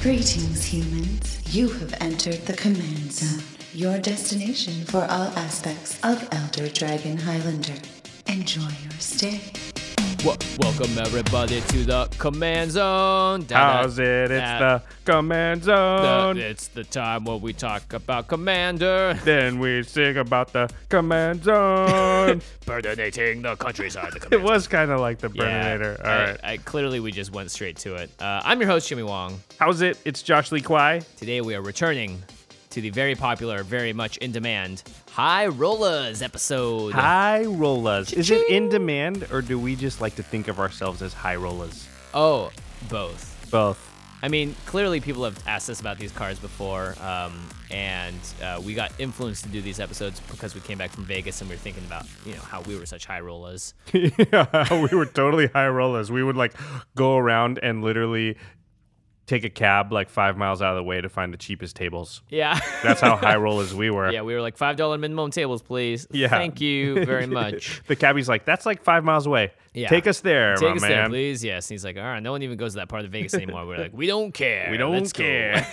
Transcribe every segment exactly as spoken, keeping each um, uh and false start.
Greetings, humans. You have entered the Command Zone, your destination for all aspects of Elder Dragon Highlander. Enjoy your stay. Well, welcome everybody to the Command Zone. How's it? It's the Command Zone. The, it's the time where we talk about Commander. Then we sing about the Command Zone. Burninating the countryside. The It Command was kind of like the Yeah, Burninator. All I, right. I, clearly, we just went straight to it. Uh, I'm your host, Jimmy Wong. How's it? It's Josh Lee Kwai. Today we are returning to the very popular, very much in demand High Rollers episode. High rollers. Is it in demand, or do we just like to think of ourselves as high rollers? Oh, both. Both. I mean, clearly people have asked us about these cards before, um, and uh, we got influenced to do these episodes because we came back from Vegas and we were thinking about, you know, how we were such high rollers. Yeah, we were totally high rollers. We would like go around and literally take a cab like five miles out of the way to find the cheapest tables. Yeah. That's how high rollers we were. Yeah, we were like five dollars minimum tables, please. Yeah. Thank you very much. The cabbie's like, that's like five miles away. Yeah. Take us there, Take my us man. there, please. Yes. And he's like, all right, no one even goes to that part of Vegas anymore. We're like, we don't care. We don't Let's go."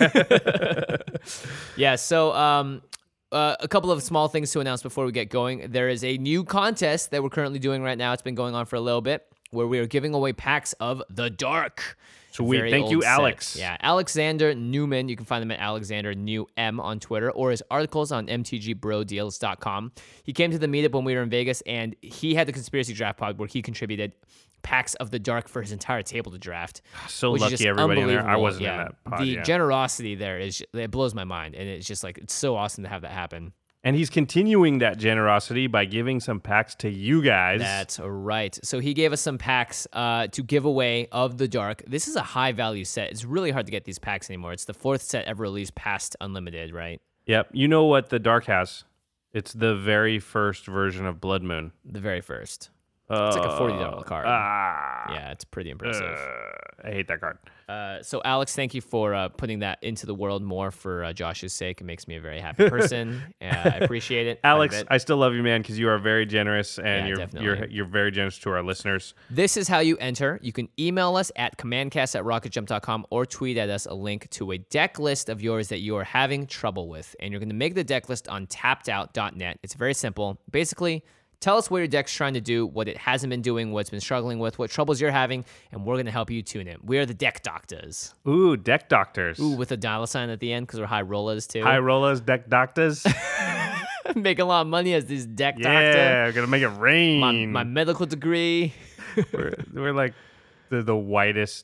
care. Yeah, so um, uh, a couple of small things to announce before we get going. There is a new contest that we're currently doing right now. It's been going on for a little bit, where we are giving away packs of The Dark. Sweet. Very Thank old you, set. Alex. Yeah, Alexander Newman. You can find him at Alexander New M on Twitter, or his articles on m t g bro deals dot com. He came to the meetup when we were in Vegas, and he had the Conspiracy Draft Pod where he contributed packs of The Dark for his entire table to draft. So which is lucky just everybody in there. I unbelievable. wasn't Yeah. in that pod. The yeah. generosity there is it blows my mind, and it's just like it's so awesome to have that happen. And he's continuing that generosity by giving some packs to you guys. That's right. So he gave us some packs uh, to give away of The Dark. This is a high value set. It's really hard to get these packs anymore. It's the fourth set ever released past Unlimited, right? Yep. You know what the Dark has? It's the very first version of Blood Moon. The very first. Uh, It's like a forty dollars card. Ah. Yeah, it's pretty impressive. Uh, I hate that card. Uh, so, Alex, thank you for uh, putting that into the world more for uh, Josh's sake. It makes me a very happy person. uh, I appreciate it. quite a Alex, bit. I still love you, man, because you are very generous and Yeah, you're definitely. you're you're very generous to our listeners. This is how you enter. You can email us at commandcast at rocket jump dot com or tweet at us a link to a deck list of yours that you are having trouble with. And you're going to make the deck list on tapped out dot net. It's very simple. Basically, tell us what your deck's trying to do, what it hasn't been doing, what it's been struggling with, what troubles you're having, and we're going to help you tune it. We are the deck doctors. Ooh, deck doctors. Ooh, with a dollar sign at the end because we're high rollers too. High rollers, deck doctors. Making a lot of money as these deck Yeah, doctor. we're gonna make it rain. My, my medical degree. we're, we're like the the whitest,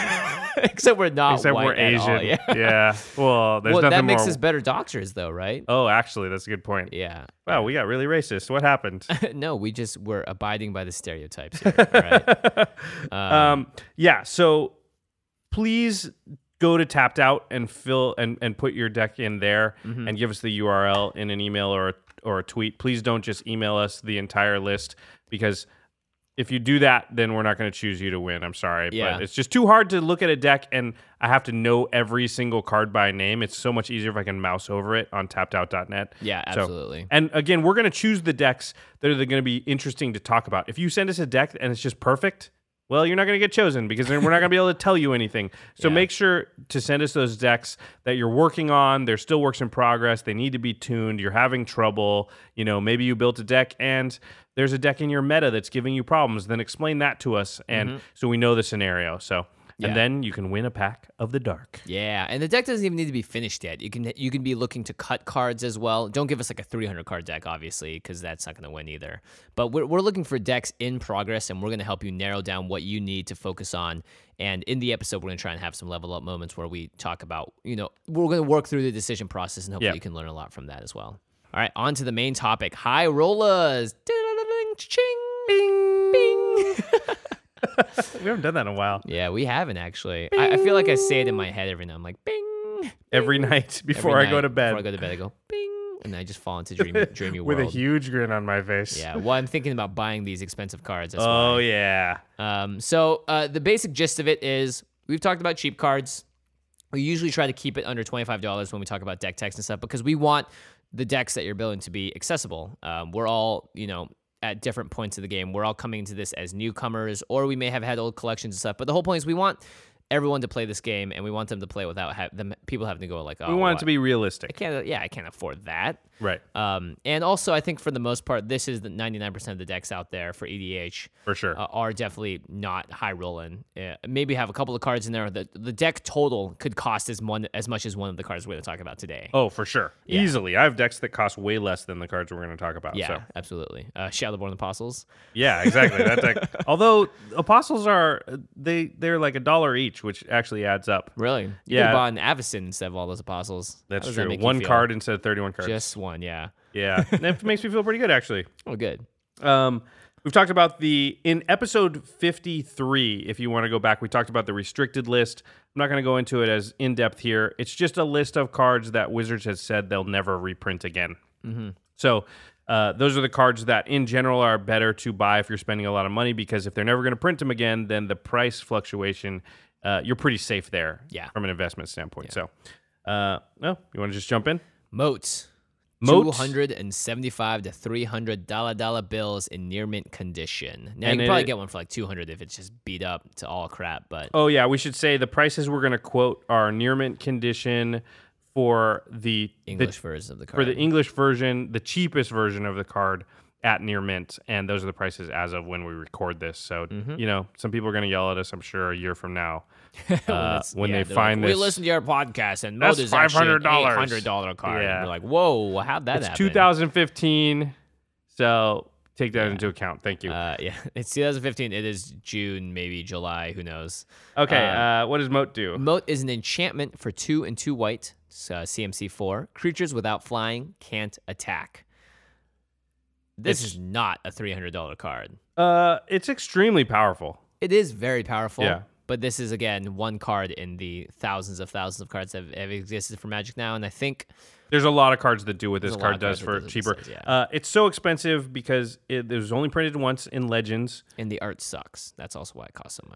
Except we're not except white we're at all, Asian. yeah. yeah. Well, there's Well, nothing that makes more. us better doctors, though, right? Oh, actually, that's a good point. Yeah. Wow, we got really racist. What happened? No, we just were abiding by the stereotypes here. All right. Um, um, yeah. So please go to Tapped Out and fill and, and put your deck in there Mm-hmm. and give us the U R L in an email or a, or a tweet. Please don't just email us the entire list, because if you do that, then we're not going to choose you to win. I'm sorry, Yeah. but it's just too hard to look at a deck and I have to know every single card by name. It's so much easier if I can mouse over it on tapped out dot net. Yeah, So- absolutely. and again, we're going to choose the decks that are going to be interesting to talk about. If you send us a deck and it's just perfect, well, you're not going to get chosen because then we're not going to be able to tell you anything. So Yeah. make sure to send us those decks that you're working on. They're still works in progress. They need to be tuned. You're having trouble. You know, maybe you built a deck and there's a deck in your meta that's giving you problems. Then explain that to us, and so we know the scenario. So, Yeah. and then you can win a pack of the Dark. Yeah, and the deck doesn't even need to be finished yet. You can you can be looking to cut cards as well. Don't give us like a three hundred card deck, obviously, because that's not going to win either. But we're we're looking for decks in progress, and we're going to help you narrow down what you need to focus on. And in the episode, we're going to try and have some level up moments where we talk about, you know, we're going to work through the decision process, and hopefully Yeah. you can learn a lot from that as well. All right, on to the main topic: high rollers. Ching, bing, bing. We haven't done that in a while. Yeah, we haven't actually. I, I feel like I say it in my head every now. I'm like, bing. Every night before Every I go night to bed. Before I go to bed, I go, bing. And I just fall into dreamy, dreamy with world. a huge grin on my face. Yeah, well, I'm thinking about buying these expensive cards. That's Oh why. yeah. Um, so uh, the basic gist of it is we've talked about cheap cards. We usually try to keep it under twenty-five dollars when we talk about deck techs and stuff because we want the decks that you're building to be accessible. Um, we're all, you know, at different points of the game. We're all coming into this as newcomers, or we may have had old collections and stuff. But the whole point is we want everyone to play this game, and we want them to play without ha- them people having to go like, oh, we want well, it to be I realistic. can't. Yeah, I can't afford that. Right. Um, and also, I think for the most part, this is the ninety-nine percent of the decks out there for E D H. For sure. Uh, are definitely not high rolling. Uh, maybe have a couple of cards in there. The the deck total could cost as one as much as one of the cards we're going to talk about today. Oh, for sure. Yeah. Easily. I have decks that cost way less than the cards we're going to talk about. Yeah, So. absolutely. Uh, Shadowborn Apostles. Yeah, exactly. That deck. Although apostles are they they're like a dollar each, which actually adds up. Really? You Yeah. could have bought an Avacyn instead of all those apostles. That's How does that true. make you One feel? card instead of thirty-one cards. Just one, yeah. Yeah, that makes me feel pretty good actually. Oh, good. Um, we've talked about the in episode fifty-three. If you want to go back, we talked about the restricted list. I'm not going to go into it as in depth here. It's just a list of cards that Wizards has said they'll never reprint again. Mm-hmm. So uh, those are the cards that, in general, are better to buy if you're spending a lot of money, because if they're never going to print them again, then the price fluctuation, uh, you're pretty safe there. Yeah. From an investment standpoint. Yeah. So, uh, no, you want to just jump in? Moat. Moat. two hundred seventy-five to three hundred dollar dollar bills in near mint condition. Now, And you can it- probably get one for like two hundred if it's just beat up to all crap, but Oh, yeah. We should say the prices we're going to quote are near mint condition for the English the, version of the card. for the English version, the cheapest version of the card at near mint, and those are the prices as of when we record this. So Mm-hmm. you know, some people are going to yell at us, I'm sure, a year from now when, uh, it's- when yeah, they they're find like, this. we listened to your podcast and That's Moat is actually an five hundred dollars. eight hundred dollar card. Yeah. And we're like, whoa, how'd that It's happen? two thousand fifteen, so take that into account. Thank you. Uh, yeah, it's two thousand fifteen. It is June, maybe July. Who knows? okay, uh, uh, what does Moat do? Moat is an enchantment for two and two white. Uh, C M C four. Creatures without flying can't attack. This It's- is not a three hundred dollar card. Uh, it's extremely powerful. It is very powerful. Yeah. But this is, again, one card in the thousands of thousands of cards that have, have existed for Magic now. And I think There's a lot of cards that do what There's this a lot card of does cards that for do what cheaper. this does, yeah. Uh, it's so expensive because it, it was only printed once in Legends, and the art sucks. That's also why it costs so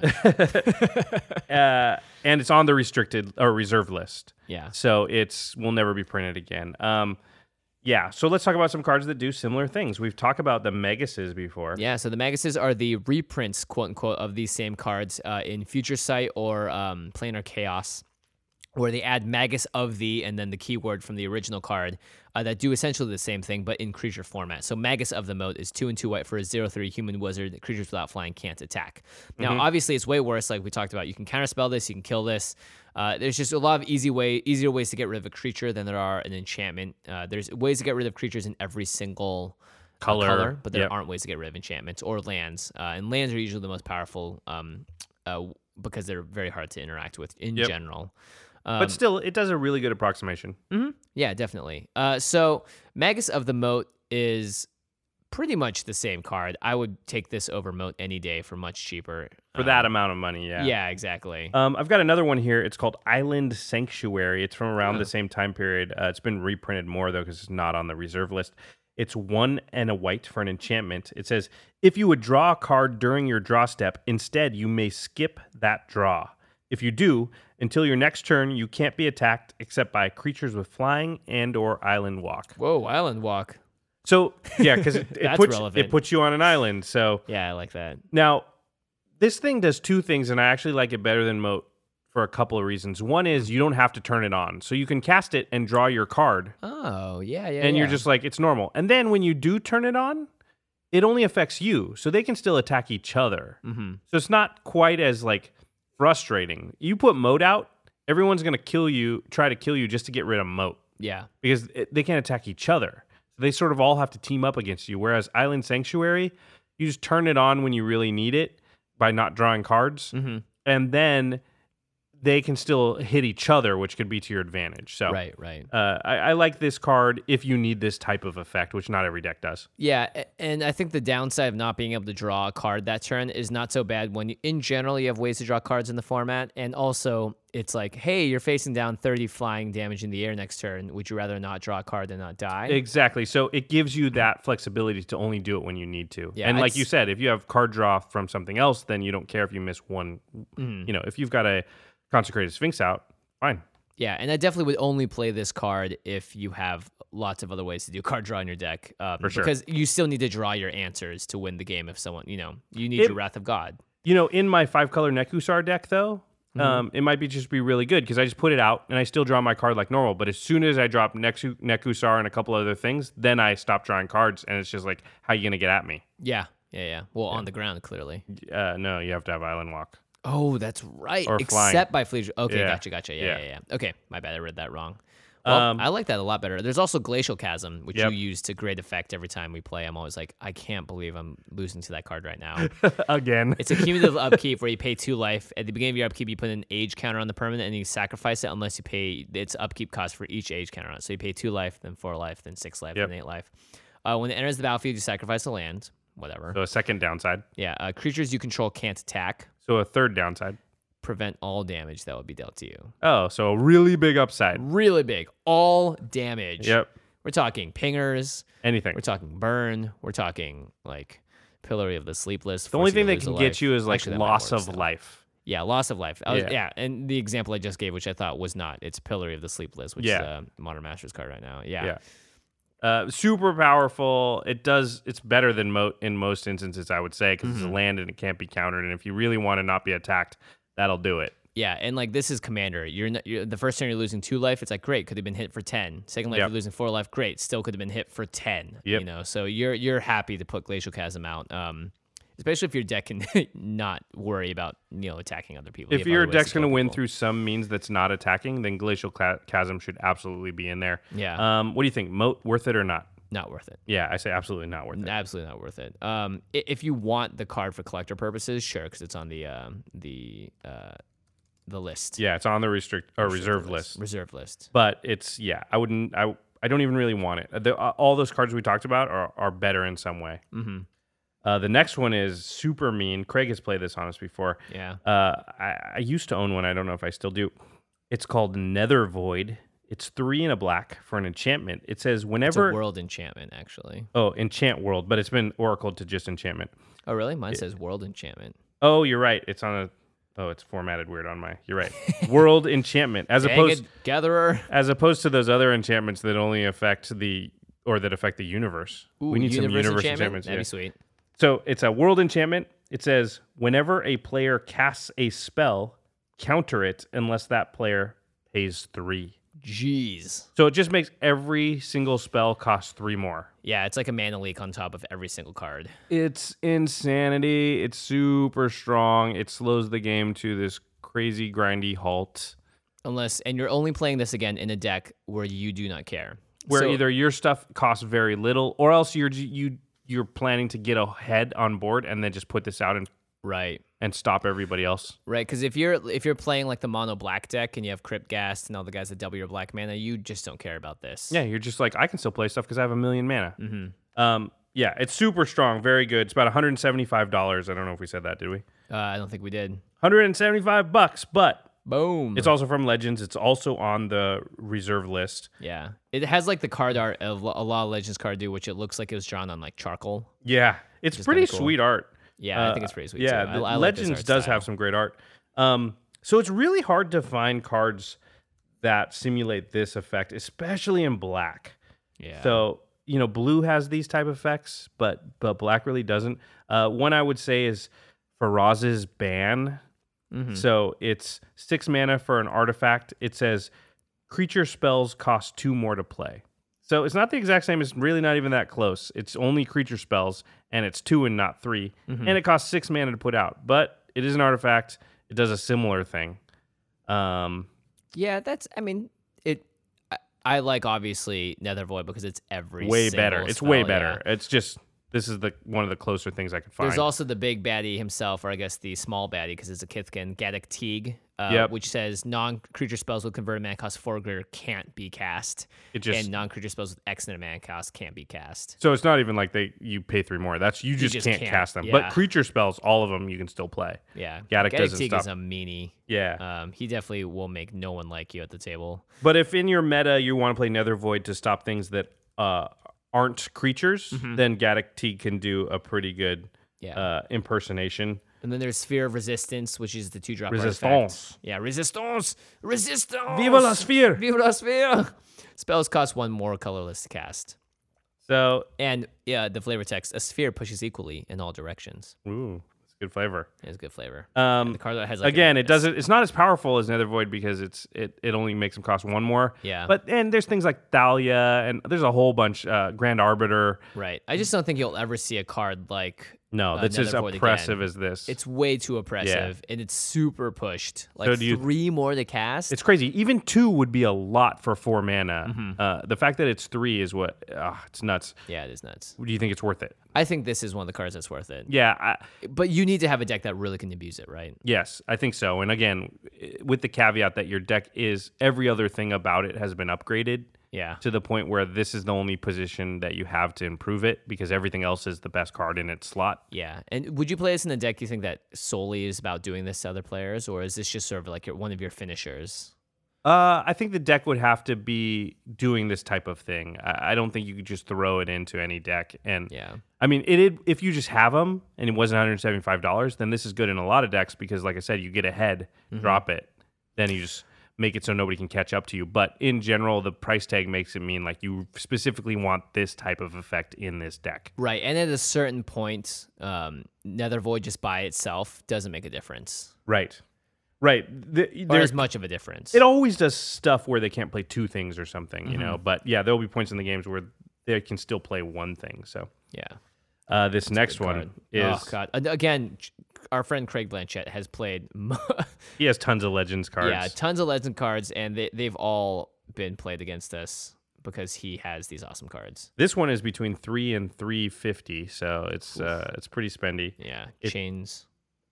much. uh, and it's on the restricted or reserve list. Yeah. So it's will never be printed again. Um, yeah. So let's talk about some cards that do similar things. We've talked about the Megases before. Yeah, so the Maguses are the reprints, quote unquote, of these same cards uh, in Future Sight or um, Planar Chaos, where they add Magus of the and then the keyword from the original card uh, that do essentially the same thing, but in creature format. So Magus of the Moat is two and two white for a zero three human wizard. Creatures without flying can't attack. Now, Mm-hmm. obviously, it's way worse. Like we talked about, you can counterspell this, you can kill this. Uh, there's just a lot of easy way, easier ways to get rid of a creature than there are an enchantment. Uh, there's ways to get rid of creatures in every single uh, Color. color, but there Yep. aren't ways to get rid of enchantments or lands. Uh, and lands are usually the most powerful um, uh, because they're very hard to interact with in Yep. general. Um, But still, it does a really good approximation. yeah, definitely. Uh, so Magus of the Moat is pretty much the same card. I would take this over Moat any day for much cheaper. For Um, that amount of money, yeah. Yeah, exactly. Um, I've got another one here. It's called Island Sanctuary. It's from around Oh. the same time period. Uh, it's been reprinted more, though, because it's not on the reserve list. It's one and a white for an enchantment. It says, if you would draw a card during your draw step, instead you may skip that draw. If you do, until your next turn, you can't be attacked except by creatures with flying and or island walk. Whoa, Island Walk. So, yeah, because it, it, That's puts, relevant. it puts you on an island. So Yeah, I like that. now, this thing does two things, and I actually like it better than Moat for a couple of reasons. One is you don't have to turn it on. So you can cast it and draw your card, Oh, yeah, yeah. and you're yeah. just like, it's normal. And then when you do turn it on, it only affects you. So they can still attack each other. Mm-hmm. So it's not quite as like frustrating. You put Moat out, everyone's going to kill you, try to kill you just to get rid of Moat Yeah. because it, they can't attack each other. So they sort of all have to team up against you. Whereas Island Sanctuary, you just turn it on when you really need it by not drawing cards. Mm-hmm. And then they can still hit each other, which could be to your advantage. So Right, right. uh, I, I like this card if you need this type of effect, which not every deck does. Yeah, a- and I think the downside of not being able to draw a card that turn is not so bad when, you, in general, you have ways to draw cards in the format, and also it's like, hey, you're facing down thirty flying damage in the air next turn. Would you rather not draw a card than not die? Exactly. So it gives you that flexibility to only do it when you need to. Yeah, and like it's- you said, if you have card draw from something else, then you don't care if you miss one. Mm. You know, if you've got a Consecrated Sphinx out, fine. Yeah, and I definitely would only play this card if you have lots of other ways to do card draw in your deck. Um, For sure. Because you still need to draw your answers to win the game if someone, you know, you need It- your Wrath of God. You know, in my five color Nekusar deck, though, um, it might be just be really good because I just put it out and I still draw my card like normal. But as soon as I drop Neku, Nekusar and a couple other things, then I stop drawing cards, and it's just like, how you gonna get at me? Yeah, yeah, yeah. Well, on the ground, clearly. Uh, no, you have to have Island Walk. Oh, that's right. Or flying. Except by Fleet. Okay, Yeah. gotcha, gotcha. Yeah, Yeah. yeah, yeah, Okay, my bad. I read that wrong. Well, Um, I like that a lot better. There's also Glacial Chasm, which Yep. you use to great effect every time we play. I'm always like, I can't believe I'm losing to that card right now. Again. It's a cumulative upkeep where you pay two life. At the beginning of your upkeep, you put an age counter on the permanent, and you sacrifice it unless you pay its upkeep cost for each age counter on it. So you pay two life, then four life, then six life, Yep. then eight life. Uh, when it enters the battlefield, you sacrifice a land. Whatever. So a second downside. Yeah. Uh, creatures you control can't attack. So a third downside. Prevent all damage that would be dealt to you. Oh, so a really big upside. Really big. All damage. Yep. We're talking pingers. Anything. We're talking burn. We're talking like Pillory of the Sleepless. The only thing that can get you is like Actually, that might loss work of still. life. Yeah, loss of life. I was, Yeah. yeah. and the example I just gave, which I thought was not, it's Pillory of the Sleepless, which Yeah. is a Modern Masters card right now. Yeah. Yeah. Uh, super powerful. It does. It's better than mo- in most instances, I would say, because Mm-hmm. it's a land and it can't be countered. And if you really want to not be attacked, that'll do it. Yeah, and like this is Commander. You're, not, you're the first turn you're losing two life. It's like great, could have been hit for ten. Second life Yep. you're losing four life. Great, still could have been hit for ten. Yep. You know, so you're you're happy to put Glacial Chasm out. Um, especially if your deck can not worry about you know attacking other people. You If have your other ways deck's to kill going to win people. through some means that's not attacking, then Glacial Cla- Chasm should absolutely be in there. Yeah. Um, what do you think? Moat, worth it or not? Not worth it. Yeah, I say absolutely not worth it. Absolutely not worth it. Um, i- if you want the card for collector purposes, sure, because it's on the um, the uh, the list. Yeah, it's on the restrict or Restricted reserve list. Reserve list. But it's yeah, I wouldn't. I I don't even really want it. The, uh, all those cards we talked about are are better in some way. Mm-hmm. Uh, the next one is super mean. Craig has played this on us before. Yeah. Uh, I, I used to own one. I don't know if I still do. It's called Nether Void. It's three and a black for an enchantment. It says It's a whenever. world enchantment, actually. Oh, enchant world, but it's been oracled to just enchantment. Oh, really? Mine says world enchantment. Oh, you're right. It's on a. Oh, it's formatted weird on my. You're right. World enchantment, as Dang opposed it, Gatherer. as opposed to those other enchantments that only affect the or that affect the universe. Ooh, we need some universe enchantment? enchantments. That'd yeah. be sweet. So it's a world enchantment. It says whenever a player casts a spell, counter it unless that player pays three. Jeez. So it just makes every single spell cost three more. Yeah, it's like a mana leak on top of every single card. It's insanity. It's super strong. It slows the game to this crazy grindy halt. Unless, and you're only playing this again in a deck where you do not care. Where So- either your stuff costs very little, or else you're you you're planning to get ahead on board and then just put this out and Right. and stop everybody else. Right, because if you're if you're playing like the mono black deck and you have Crypt Ghast and all the guys that double your black mana, you just don't care about this. Yeah, you're just like, I can still play stuff because I have a million mana. Mm-hmm. Um, yeah, it's super strong, very good. It's about one hundred seventy-five dollars. I don't know if we said that, did we? Uh, I don't think we did. one hundred seventy-five bucks, but Boom. it's also from Legends. It's also on the reserve list. yeah. It has like the card art of a lot of Legends card do, which it looks like it was drawn on like charcoal. Yeah, it's is pretty kinda cool. sweet art. Yeah, I think Uh, it's pretty sweet. Yeah, too. the I, I like this Legends art does style. have some great art. Um, so it's really hard to find cards that simulate this effect, especially in black. Yeah. So, you know, blue has these type of effects, but but black really doesn't. Uh, one I would say is Faraz's Ban. Mm-hmm. So it's six mana for an artifact. It says creature spells cost two more to play. So it's not the exact same. It's really not even that close. It's only creature spells, and it's two and not three. Mm-hmm. And it costs six mana to put out. But it is an artifact. It does a similar thing. Um, Yeah, that's. I mean, it. I, I like obviously Nether Void because it's every way single better. It's spell, way yeah. better. It's just this is the one of the closer things I could find. There's also the big baddie himself, or I guess the small baddie, because it's a Kithkin, Gaddock Teague, uh, Yep. which says non-creature spells with converted mana cost four or greater can't be cast, It just and non-creature spells with X number of mana cost can't be cast. so it's not even like they you pay three more. That's you just, just can't, can't, cast them. yeah. But creature spells, all of them you can still play. Yeah, Gaddock Gaddock doesn't Teague stop. is a meanie. Yeah. Um, he definitely will make no one like you at the table. But if in your meta you want to play Nether Void to stop things that uh, aren't creatures, then Gaddock Teague can do a pretty good Yeah. uh, impersonation. And then there's Sphere of Resistance, which is the two drop Resistance. artifact. Yeah, Resistance! Resistance! Viva la Sphere! Viva la Sphere! Spells cost one more colorless to cast. So, And yeah, the flavor text, a sphere pushes equally in all directions. ooh, that's Good flavor. It has good flavor. Um, And the card has like again, a, it doesn't. It's not as powerful as Nether Void because it's it, it only makes them cost one more. Yeah. But and there's things like Thalia and there's a whole bunch. Uh, Grand Arbiter. Right. I just don't think you'll ever see a card like No, uh, that's as Nether Void oppressive again. as this. It's way too oppressive, and it's super pushed. Like do you- three more to cast. It's crazy. Even two would be a lot for four mana. Mm-hmm. Uh, the fact that it's three is what. Uh, it's nuts. yeah, it is nuts. Do you think it's worth it? I think this is one of the cards that's worth it. Yeah. I, But you need to have a deck that really can abuse it, right? yes, I think so. And again, with the caveat that your deck is every other thing about it has been upgraded. Yeah. To the point where this is the only position that you have to improve it because everything else is the best card in its slot. Yeah. And would you play this in a deck you think that solely is about doing this to other players, or is this just sort of like your, one of your finishers? Uh, I think the deck would have to be doing this type of thing. I, I don't think you could just throw it into any deck. And Yeah. I mean, it, it if you just have them and it wasn't one hundred seventy-five dollars, then this is good in a lot of decks because, like I said, you get ahead, Mm-hmm. drop it, then you just make it so nobody can catch up to you. But in general, the price tag makes it mean like you specifically want this type of effect in this deck. Right. And at a certain point, um, Nether Void just by itself doesn't make a difference, Right. Right. The, or there- as much of a difference. it always does stuff where they can't play two things or something, you Mm-hmm. know. But yeah, there'll be points in the games where they can still play one thing. So yeah. uh, this next Good one card. is Oh, God. And again, our friend Craig Blanchett has played he has tons of Legends cards. yeah, tons of legend cards, and they, they've all been played against us because he has these awesome cards. This one is between three and three fifty, so it's uh, it's pretty spendy. Yeah, It- chains.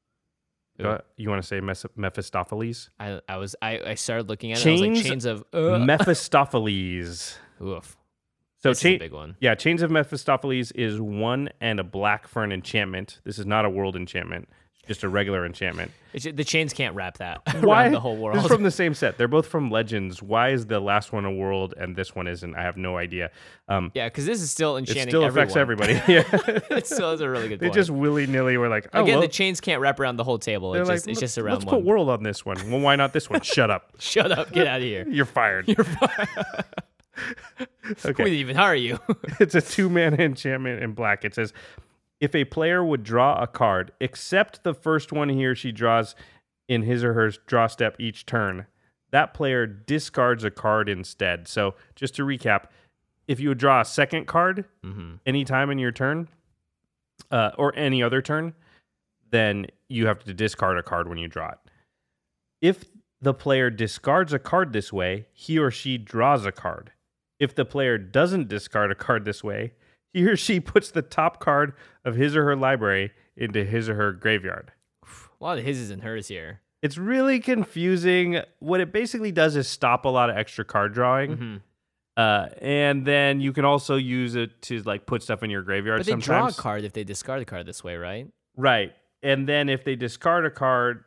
Uh, you want to say Mes- Mephistopheles? I, I was I, I started looking at it. I was Chains, like, chains of uh, Mephistopheles. oof. So This is chain, a big one. yeah, Chains of Mephistopheles is one and a black for an enchantment. This is not a world enchantment; it's just a regular enchantment. It's, the chains can't wrap that Why around the whole world. This is from the same set. They're both from Legends. Why is the last one a world and this one isn't? I have no idea. Um, yeah, because this is still it enchanting. still everyone. affects everybody. Yeah, It still is a really good they point. just willy nilly were like, oh, Again, well, the chains can't wrap around the whole table. they're It's like, just it's "Let- just around let's one. put world on this one. Well, why not this one? Shut up. Shut up! Get out of here. You're fired. You're fine. Okay. We didn't even hire you. It's a two mana enchantment in black. It says, if a player would draw a card, except the first one he or she draws in his or her draw step each turn, that player discards a card instead. So just to recap, if you would draw a second card mm-hmm. anytime in your turn, uh, or any other turn, then you have to discard a card when you draw it. If the player discards a card this way, he or she draws a card. If the player doesn't discard a card this way, he or she puts the top card of his or her library into his or her graveyard. A lot of hises and hers here. It's really confusing. What it basically does is stop a lot of extra card drawing. Mm-hmm. Uh, and then you can also use it to like put stuff in your graveyard But they sometimes. draw a card if they discard a card this way, right? Right. And then if they discard a card,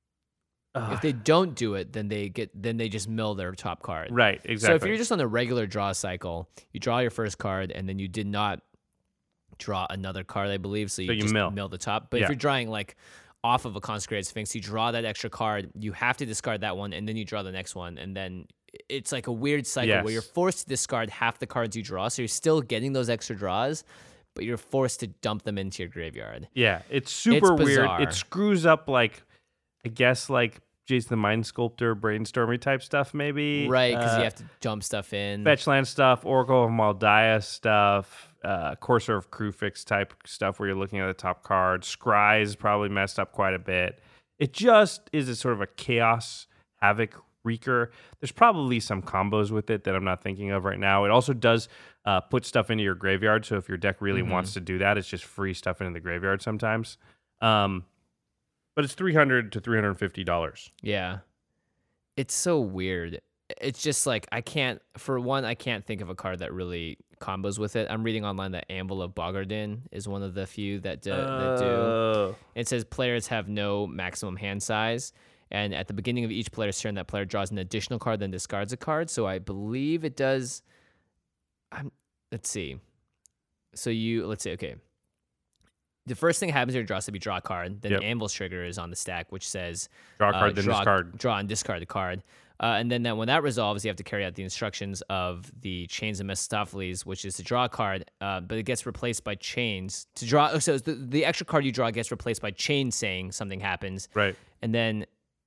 If they don't do it, then they get then they just mill their top card. right, exactly. So if you're just on the regular draw cycle, you draw your first card and then you did not draw another card, I believe. So you, you just mill. mill. the top. But Yeah. if you're drawing like off of a Consecrated Sphinx, you draw that extra card, you have to discard that one, and then you draw the next one, and then it's like a weird cycle Yes. where you're forced to discard half the cards you draw. So you're still getting those extra draws, but you're forced to dump them into your graveyard. yeah, it's super weird. bizarre. It screws up like, I guess like Jason the Mind Sculptor, brainstormy type stuff maybe. Right, because Uh, you have to dump stuff in. fetch land stuff, Oracle of Maldia stuff, uh, Courser of Krufix type stuff where you're looking at the top card. Scry's probably messed up quite a bit. It just is a sort of a chaos havoc wreaker. There's probably some combos with it that I'm not thinking of right now. It also does uh, put stuff into your graveyard. So if your deck really Mhm. wants to do that, it's just free stuff into the graveyard sometimes. Um, but it's three hundred to three hundred fifty dollars. Yeah. It's so weird. It's just like I can't for one, I can't think of a card that really combos with it. I'm reading online that Anvil of Bogardin is one of the few that do, that do. Oh. It says players have no maximum hand size, and at the beginning of each player's turn, that player draws an additional card, then discards a card. So I believe it does. I'm, let's see. So you let's see. Okay. the first thing that happens here, draw step, you draw a card. Then Yep. the Anvil's trigger is on the stack, which says Draw a card, uh, then draw, discard. Draw and discard the card. Uh, and then that, when that resolves, you have to carry out the instructions of the Chains of Mephistopheles, which is to draw a card, uh, but it gets replaced by Chains. To draw, oh, so the, the extra card you draw gets replaced by Chains saying something happens. Right. And then,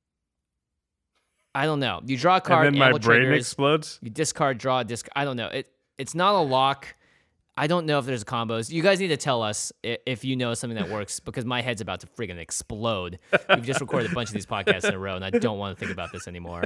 I don't know. You draw a card, And then my Anvil brain triggers, explodes. you discard, draw, discard. I don't know. It It's not a lock. I don't know if there's combos. You guys need to tell us i- if you know something that works, because my head's about to friggin' explode. We've just recorded a bunch of these podcasts in a row, and I don't want to think about this anymore.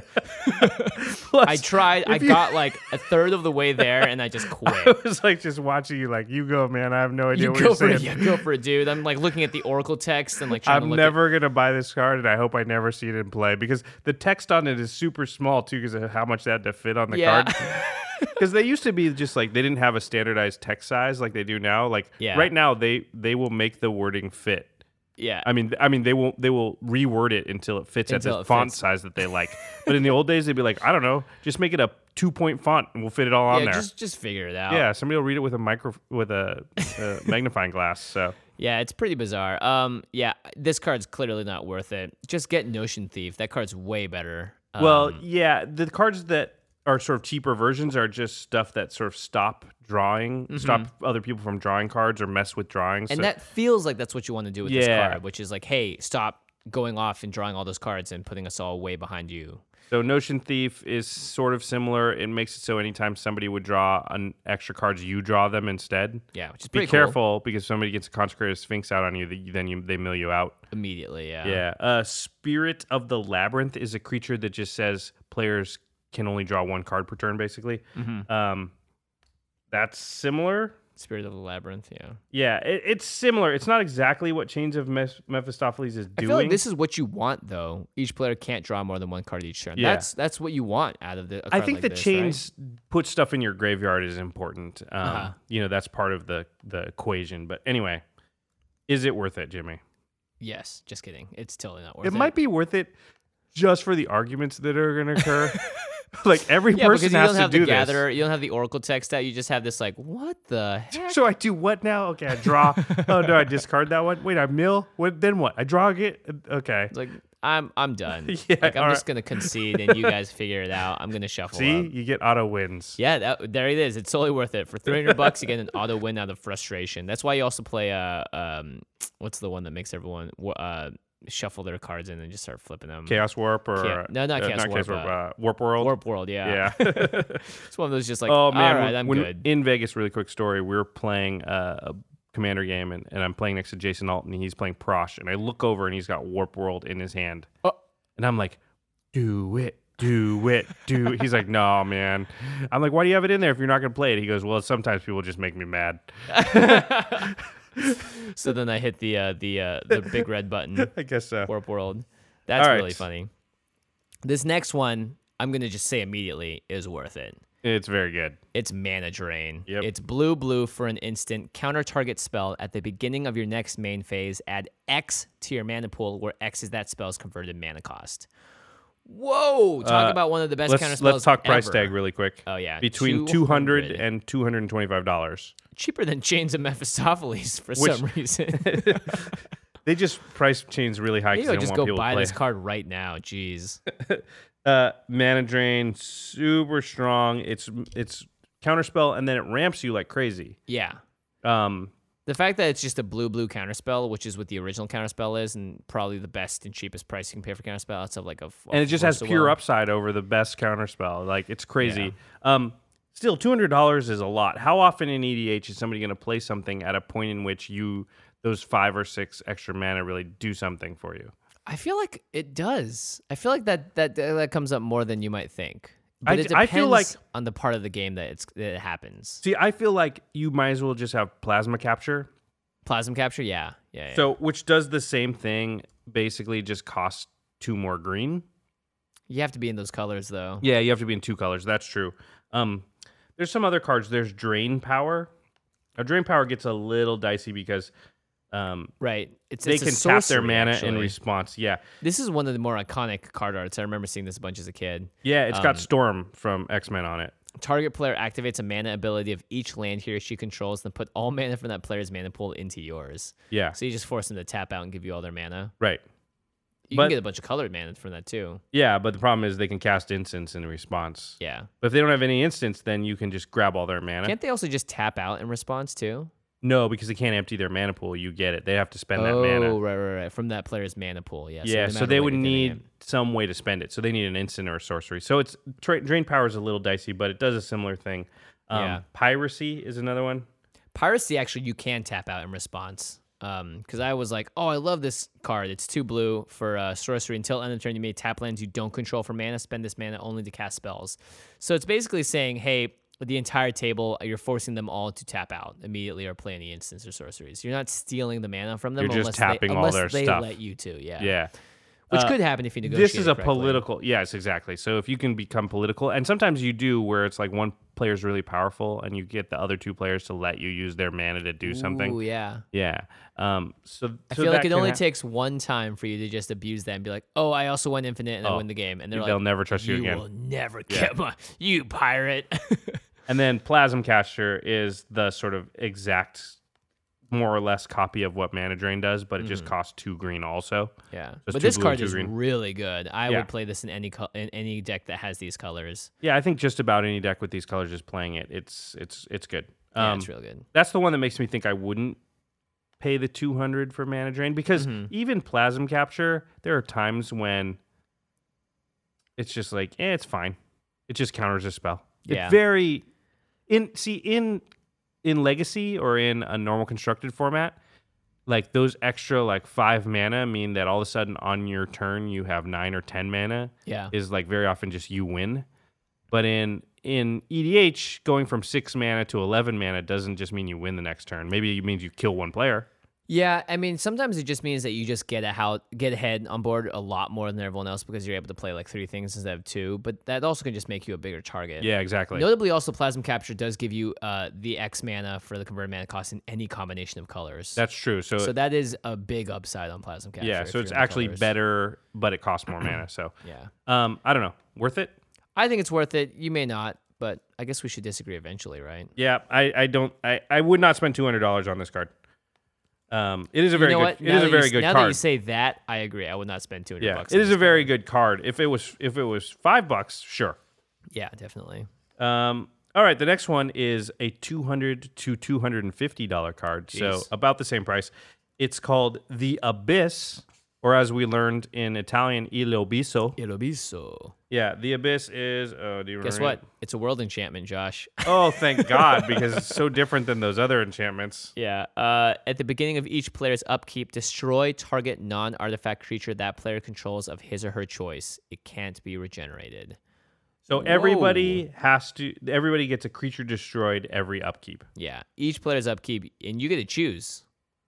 Plus, I tried. I if you- got like a third of the way there, and I just I quit. was like just watching you, like, you go, man. I have no idea You what go you're for it. saying. Yeah, go for it, dude. I'm like looking at the Oracle text and like trying to I'm look never gonna buy this card, and I hope I never see it in play because the text on it is super small too, because of how much that had to fit on the Yeah. card. Because they used to be just like they didn't have a standardized text size like they do now. Like Yeah. right now, they they will make the wording fit. at. Yeah. I mean, I mean they will they will reword it until it fits Until at the it font fits. size that they like. But in the old days, they'd be like, I don't know, just make it a two point font and we'll fit it all on yeah, there. just just figure it out. Yeah, somebody will read it with a micro with a, a magnifying glass. So Yeah, it's pretty bizarre. Um, yeah, this card's clearly not worth it. Just get Notion Thief. That card's way better. Um, well, yeah, the cards that are sort of cheaper versions are just stuff that sort of stop drawing, stop other people from drawing cards or mess with drawings. and So- that feels like that's what you want to do with this Yeah. card, which is like, hey, stop going off and drawing all those cards and putting us all way behind you. So Notion Thief is sort of similar. It makes it so anytime somebody would draw an extra cards, you draw them instead. Yeah, which is Be pretty cool. careful because if somebody gets a Consecrated Sphinx out on you, th- then you, they mill you out. Immediately, yeah. Yeah. Uh, Spirit of the Labyrinth is a creature that just says players can only draw one card per turn, basically. Mm-hmm. Um, that's similar. Spirit of the Labyrinth, yeah. Yeah, it, it's similar. It's not exactly what Chains of Meph- Mephistopheles is I doing. feel like this is what you want, though. Each player can't draw more than one card each turn. Yeah. That's that's what you want out of the. a I card think like the this, chains put stuff in your graveyard is important. Um, Uh-huh. You know, that's part of the the equation. But anyway, is it worth it, Jimmy? right? Yes, just kidding. It's totally not worth It it. might be worth it just for the arguments that are going to occur. Like every Yeah, person because you has don't to have do the this. gatherer, you don't have the Oracle text out. You just have this like, what the heck? So I do what now? Okay, I draw. Oh no, I discard that one. Wait, I mill. What? Then what? I draw it. Okay. It's like I'm I'm done. Yeah, like I'm all just right. gonna concede and you guys figure it out. I'm gonna shuffle See, up. you get auto wins. Yeah, that, there it is. It's totally worth it. For three hundred bucks, you get an auto win out of frustration. That's why you also play uh um what's the one that makes everyone uh shuffle their cards in and just start flipping them. Chaos Warp or Cha- no, not uh, Chaos Warp, uh, uh, Warp World. Warp World, yeah. Yeah. It's one of those just like, oh man, all right, when- I'm when good. in Vegas, really quick story. We were playing uh, a Commander game, and, and I'm playing next to Jason Alton, and he's playing Prosh, and I look over, and he's got Warp World in his hand, Oh. and I'm like, do it. Do it, do it. He's like, no, man. I'm like, why do you have it in there if you're not going to play it? He goes, well, sometimes people just make me mad. So then I hit the uh, the uh, the big red button. I guess so. Warp World. That's All right. really funny. This next one, I'm gonna just say immediately, is worth it. It's very good. It's Mana Drain. Yep. It's blue blue for an instant. Counter target spell at the beginning of your next main phase. Add X to your mana pool, where X is that spell's converted mana cost. Whoa! Talk Uh, about one of the best counter Let's, spells let's talk price ever. tag really quick. Oh yeah, Between two hundred and two hundred twenty-five dollars. cheaper than Chains of Mephistopheles for Which- some reason. They just price chains really high Maybe because they I'll don't just want go people buy to play. this card right now. Jeez. Uh, Mana Drain, super strong. It's it's counterspell, and then it ramps you like crazy. Yeah. Um, The fact that it's just a blue blue counterspell, which is what the original counterspell is, and probably the best and cheapest price you can pay for counterspell, it's of like a. a and it just has Force of pure Will. upside over the best counterspell. Like it's crazy. Um, still, two hundred dollars is a lot. How often in E D H is somebody going to play something at a point in which you those five or six extra mana really do something for you? I feel like it does. I feel like that that that comes up more than you might think. But I it d- depends I feel like- on the part of the game that it's that it happens. See, I feel like you might as well just have plasma capture. Plasma capture, yeah, yeah. yeah. So, which does the same thing, basically just costs two more green. you have to be in those colors though. Yeah, you have to be in two colors. That's true. Um, there's some other cards. There's Drain Power. Now, Drain Power gets a little dicey because um, Right. It's they it's a can tap their sorcery, mana in actually. response. Yeah, This is one of the more iconic card arts. I remember seeing this a bunch as a kid. yeah. It's got Um, Storm from X-Men on it. Target player activates a mana ability of each land he or she controls, then put all mana from that player's mana pool into yours. Yeah. So you just force them to tap out and give you all their mana. Right. You But- can get a bunch of colored mana from that too. Yeah, but the problem is they can cast instants in response. Yeah. But if they don't have any instants, then you can just grab all their mana. Can't they also just tap out in response too? No, because they can't empty their mana pool. You get it. They have to spend oh, that mana. right, right, right. From that player's mana pool. Yeah. Yeah, no so matter they what would you're getting need in. some way to spend it. So they need an instant or a sorcery. So it's tra- drain power is a little dicey, but it does a similar thing. Um, Yeah. Piracy is another one. Piracy, actually, you can tap out in response. Um, because I was like, oh, I love this card. It's two blue for uh, sorcery. Until end of turn, you may tap lands you don't control for mana. Spend this mana only to cast spells. So it's basically saying, hey, the entire table, you're forcing them all to tap out immediately or play any instants or sorceries. You're not stealing the mana from them. You're just unless tapping they, all unless their they stuff. let you to. Yeah. Yeah. Which Uh, could happen if you negotiate. This is a correctly. political. Yes, exactly. So if you can become political, and sometimes you do, where it's like one player's really powerful, and you get the other two players to let you use their mana to do something. Ooh, yeah. Yeah. Um. So I so feel like that it can only hap- takes one time for you to just abuse that and be like, "Oh, I also went infinite and I Oh, win the game," and they're they'll like, never trust you "You again." will never get my, you pirate." And then Plasm Caster is the sort of exact, more or less copy of what Mana Drain does, but it just costs two green also. yeah, Just but two this blue, card two is green. really good. I Yeah. would play this in any co- in any deck that has these colors. Yeah, I think just about any deck with these colors is playing it. It's it's it's good. Yeah, Um, it's real good. That's the one that makes me think I wouldn't pay the two hundred for Mana Drain, because Mhm. even Plasm Capture, there are times when it's just like, eh, it's fine. It just counters a spell. Yeah. It's very in see in in Legacy or in a normal constructed format, like those extra like five mana mean that all of a sudden on your turn you have nine or ten mana Yeah, is like very often just you win. But in in E D H, going from six mana to eleven mana doesn't just mean you win the next turn. Maybe it means you kill one player. yeah. I mean, sometimes it just means that you just get a how get ahead on board a lot more than everyone else because you're able to play like three things instead of two. But that also can just make you a bigger target. Yeah, exactly. Notably, also Plasm Capture does give you uh, the X mana for the converted mana cost in any combination of colors. That's true. So, so that is a big upside on Plasm Capture. yeah, if so you're it's in the actually colors. better, but it costs more mana. So Yeah, um, I don't know. Worth it? I think it's worth it. You may not, but I guess we should disagree eventually, right? Yeah, I, I don't I, I would not spend two hundred dollars on this card. Um, it is a very you know good what? it Now is a that very you, good now that you card. say that, I agree. I would not spend two hundred Yeah, bucks. it on is this a very card. good card. If it was if it was five bucks, sure. Yeah, definitely. Um, all right, the next one is a two hundred to two hundred and fifty dollar card, so Jeez. about the same price. It's called the Abyss, or as we learned in Italian, Il Abisso. It'll be so. Yeah, the Abyss is. Oh, do you Guess remember what? It's a world enchantment, Josh. it? Oh, thank God, because it's so different than those other enchantments. Yeah. Uh, at the beginning of each player's upkeep, destroy target non-artifact creature that player controls of his or her choice. It can't be regenerated. So everybody has to. Everybody gets a creature destroyed every upkeep. Yeah. Each player's upkeep, and you get to choose.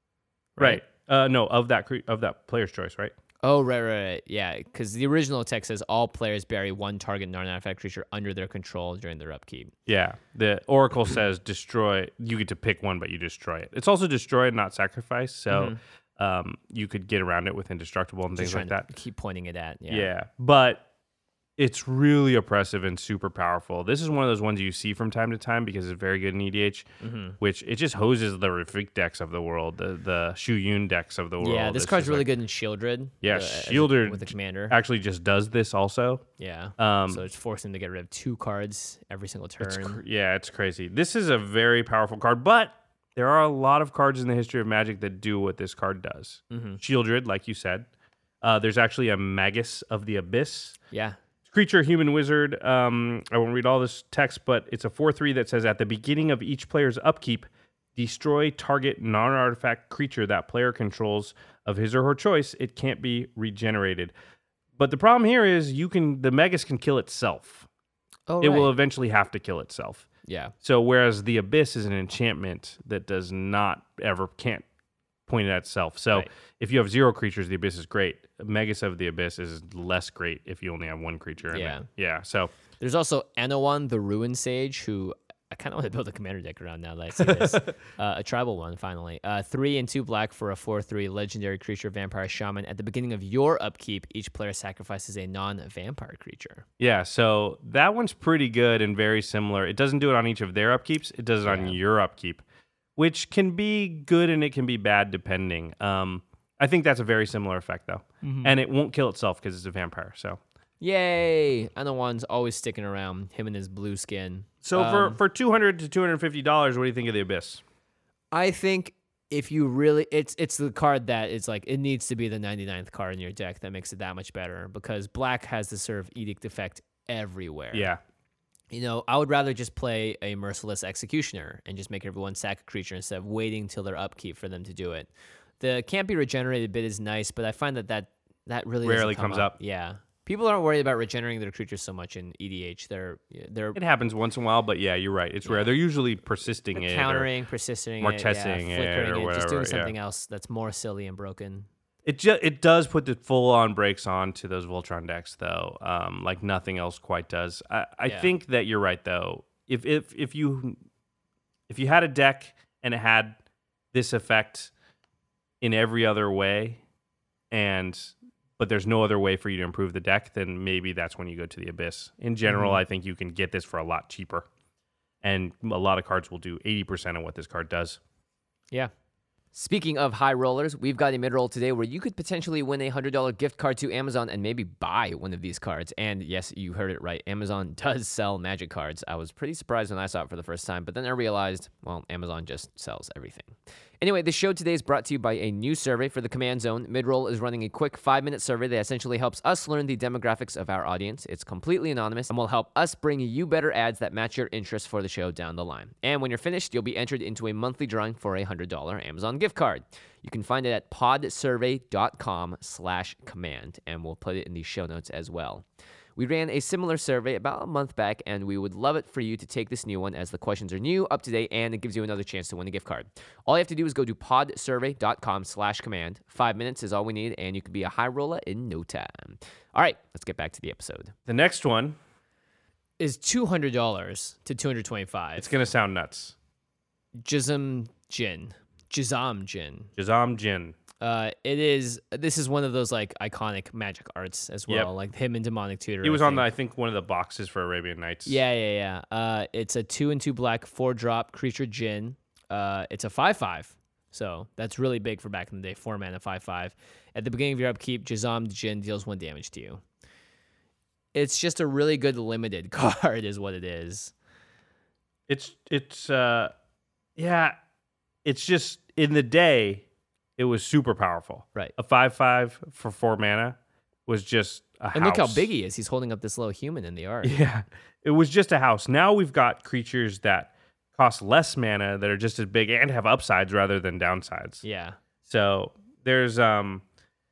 Right. Uh, no, of that cre- of that player's choice, right? Oh, right, right, right. Yeah, because the original text says all players bury one target non-artifact creature under their control during their upkeep. Yeah. The Oracle says destroy. You get to pick one, but you destroy it. It's also destroy, not sacrifice. So um, you could get around it with indestructible and Just things like trying that. to keep pointing it at. Yeah. Yeah. But it's really oppressive and super powerful. This is one of those ones you see from time to time because it's very good in E D H, Mm-hmm. which it just hoses the Rafik decks of the world, the the Shu Yun decks of the world. Yeah, this It's card's just really like- good in Shieldred. Yeah, uh, as a- Shieldred with the commander. Actually, just does this also. Yeah. Um, so it's forcing him to get rid of two cards every single turn. It's cr- yeah, it's crazy. This is a very powerful card, but there are a lot of cards in the history of Magic that do what this card does. Mm-hmm. Shieldred, like you said. Uh, there's actually a Magus of the Abyss. Yeah. Creature, human wizard. Um, I won't read all this text, but it's a four three that says at the beginning of each player's upkeep, destroy target non-artifact creature that player controls of his or her choice. It can't be regenerated. But the problem here is you can the Magus can kill itself. Oh, It right. will eventually have to kill itself. Yeah. So whereas the Abyss is an enchantment that does not ever can't point at itself. So Right. if you have zero creatures, the Abyss is great. Magus of the Abyss is less great if you only have one creature in Yeah. it. Yeah. So There's also Anawan, the Ruin Sage, who I kind of want to build a commander deck around now that I see this. uh, a tribal one, finally. Uh, three and two black for a four three legendary creature, vampire shaman. At the beginning of your upkeep, each player sacrifices a non-vampire creature. Yeah, so that one's pretty good and very similar. It doesn't do it on each of their upkeeps. It does it on Yeah. your upkeep, which can be good and it can be bad depending. Um, I think that's a very similar effect, though. Mm-hmm. And it won't kill itself because it's a vampire, so... Yay! Anawan's always sticking around, him and his blue skin. So Um, for, for two hundred to two hundred fifty dollars, what do you think of the Abyss? I think if you really, it's it's the card that it's like, it needs to be the ninety-ninth card in your deck that makes it that much better, because black has the sort of edict effect everywhere. Yeah. You know, I would rather just play a Merciless Executioner and just make everyone sack a creature instead of waiting till their upkeep for them to do it. The can't be regenerated bit is nice, but I find that that, that really doesn't Rarely come comes up. Yeah. People aren't worried about regenerating their creatures so much in E D H. They're they're It happens once in a while, but yeah, you're right. It's rare. They're usually persisting They're it. or- countering, persisting, it, yeah, Martessing it flickering or it, just whatever, doing yeah. something else that's more silly and broken. It ju- it does put the full on brakes on to those Voltron decks though, um, like nothing else quite does. I, I Yeah. think that you're right though. If if if you if you had a deck and it had this effect in every other way, and but there's no other way for you to improve the deck, then maybe that's when you go to the Abyss. In general, Mhm. I think you can get this for a lot cheaper, and a lot of cards will do eighty percent of what this card does. Yeah. Speaking of high rollers, we've got a mid-roll today where you could potentially win a one hundred dollars gift card to Amazon and maybe buy one of these cards. And yes, you heard it right. Amazon does sell Magic cards. I was pretty surprised when I saw it for the first time, but then I realized, well, Amazon just sells everything. Anyway, the show today is brought to you by a new survey for the Command Zone. Midroll is running a quick five-minute survey that essentially helps us learn the demographics of our audience. It's completely anonymous and will help us bring you better ads that match your interests for the show down the line. And when you're finished, you'll be entered into a monthly drawing for a one hundred dollars Amazon gift card. You can find it at podsurvey.com slash command, and we'll put it in the show notes as well. We ran a similar survey about a month back, and we would love it for you to take this new one as the questions are new, up to date, and it gives you another chance to win a gift card. All you have to do is go to podsurvey.com slash command. Five minutes is all we need, and you can be a high roller in no time. All right, let's get back to the episode. The next one, Is two hundred dollars to two hundred twenty-five dollars. it's gonna sound nuts. Jizam Jin. Jizam Jin. Jazam Jin. Uh, it is. This is one of those like iconic magic arts as well, Yep. like him and Demonic Tutor. He was I on the, think. I think, one of the boxes for Arabian Nights. Yeah, yeah, yeah. Uh, it's a two and two black, four drop creature Jin. Uh, it's a five five, so that's really big for back in the day. Four mana, five five. At the beginning of your upkeep, Jazam Jin deals one damage to you. It's just a really good limited card, is what it is. It's it's uh, yeah, it's just in the day, it was super powerful. Right. A five five for four mana was just a house. And look how big he is. He's holding up this little human in the art. Yeah, it was just a house. Now we've got creatures that cost less mana that are just as big and have upsides rather than downsides. Yeah. So there's um,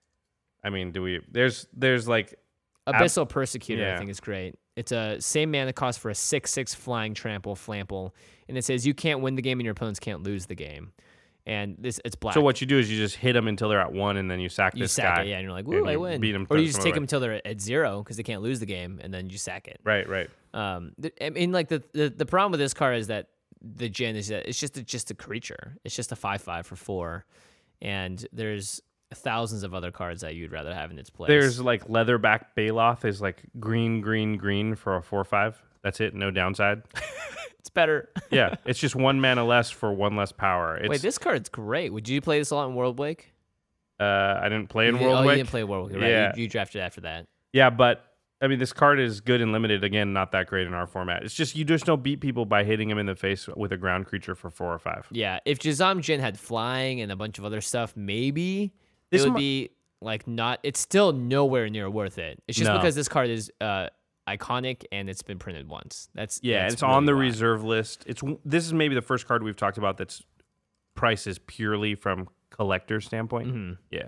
I mean, do we? There's there's like Abyssal Persecutor, I yeah. think, is great. It's a same mana cost for a six six flying trample flample, and it says you can't win the game and your opponents can't lose the game. And this it's black. so what you do is you just hit them until they're at one, and then you sack you this sack guy. it, yeah, and you're like, and "Woo, I you win!" beat 'em Or you some just other take way. them until they're at zero because they can't lose the game, and then you sack it. Right, right. Um, th- I mean, like the, the the problem with this card is that the Jin is that it's just a, just a creature. It's just a five five for four, and there's thousands of other cards that you'd rather have in its place. There's like Leatherback Baloth is like green, green, green for a four five. That's it. No downside. it's better. Yeah, it's just one mana less for one less power. It's, Wait, this card's great. Would you play this a lot in World Wake? uh, I didn't play in You- World oh, Wake. you didn't play World Wake, right? Yeah. You, you drafted after that. Yeah, but I mean, this card is good and limited. Again, not that great in our format. It's just you just don't beat people by hitting them in the face with a ground creature for four or five. Yeah, if Jazam Jin had flying and a bunch of other stuff, maybe This it would mi- be like not. It's still nowhere near worth it. It's just No. because this card is uh, iconic and it's been printed once. That's Yeah, that's it's on the really why. reserve list. It's this is maybe the first card we've talked about that's prices purely from collector standpoint. Mhm. Yeah.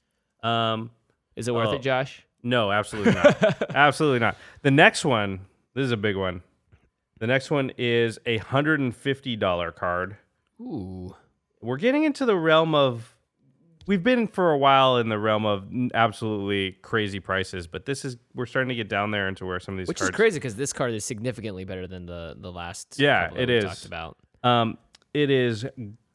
Um. Is it worth Oh. it, Josh? No, absolutely not. Absolutely not. The next one, this is a big one. The next one is a one hundred fifty dollars card. Ooh, We're getting into the realm of we've been for a while in the realm of absolutely crazy prices, but this is we're starting to get down there into where some of these Which cards. is crazy because this card is significantly better than the the last. Yeah, couple that it we is. Talked about. Um, it is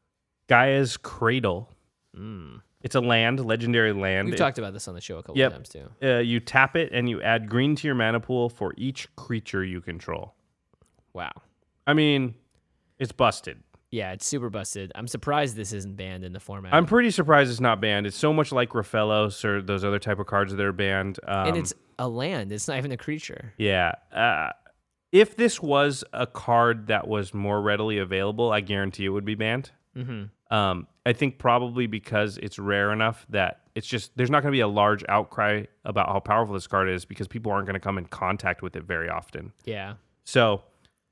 Gaia's Cradle. Mm. It's a land, legendary land. We've It- talked about this on the show a couple Yep. of times too. Uh, you tap it and you add green to your mana pool for each creature you control. Wow. I mean, it's busted. Yeah, it's super busted. I'm surprised this isn't banned in the format. I'm pretty surprised it's not banned. It's so much like Raphaelos or those other type of cards that are banned. Um, and it's a land. It's not even a creature. yeah. Uh, if this was a card that was more readily available, I guarantee it would be banned. Mm-hmm. Um, I think probably because it's rare enough that it's just there's not going to be a large outcry about how powerful this card is because people aren't going to come in contact with it very often. Yeah. So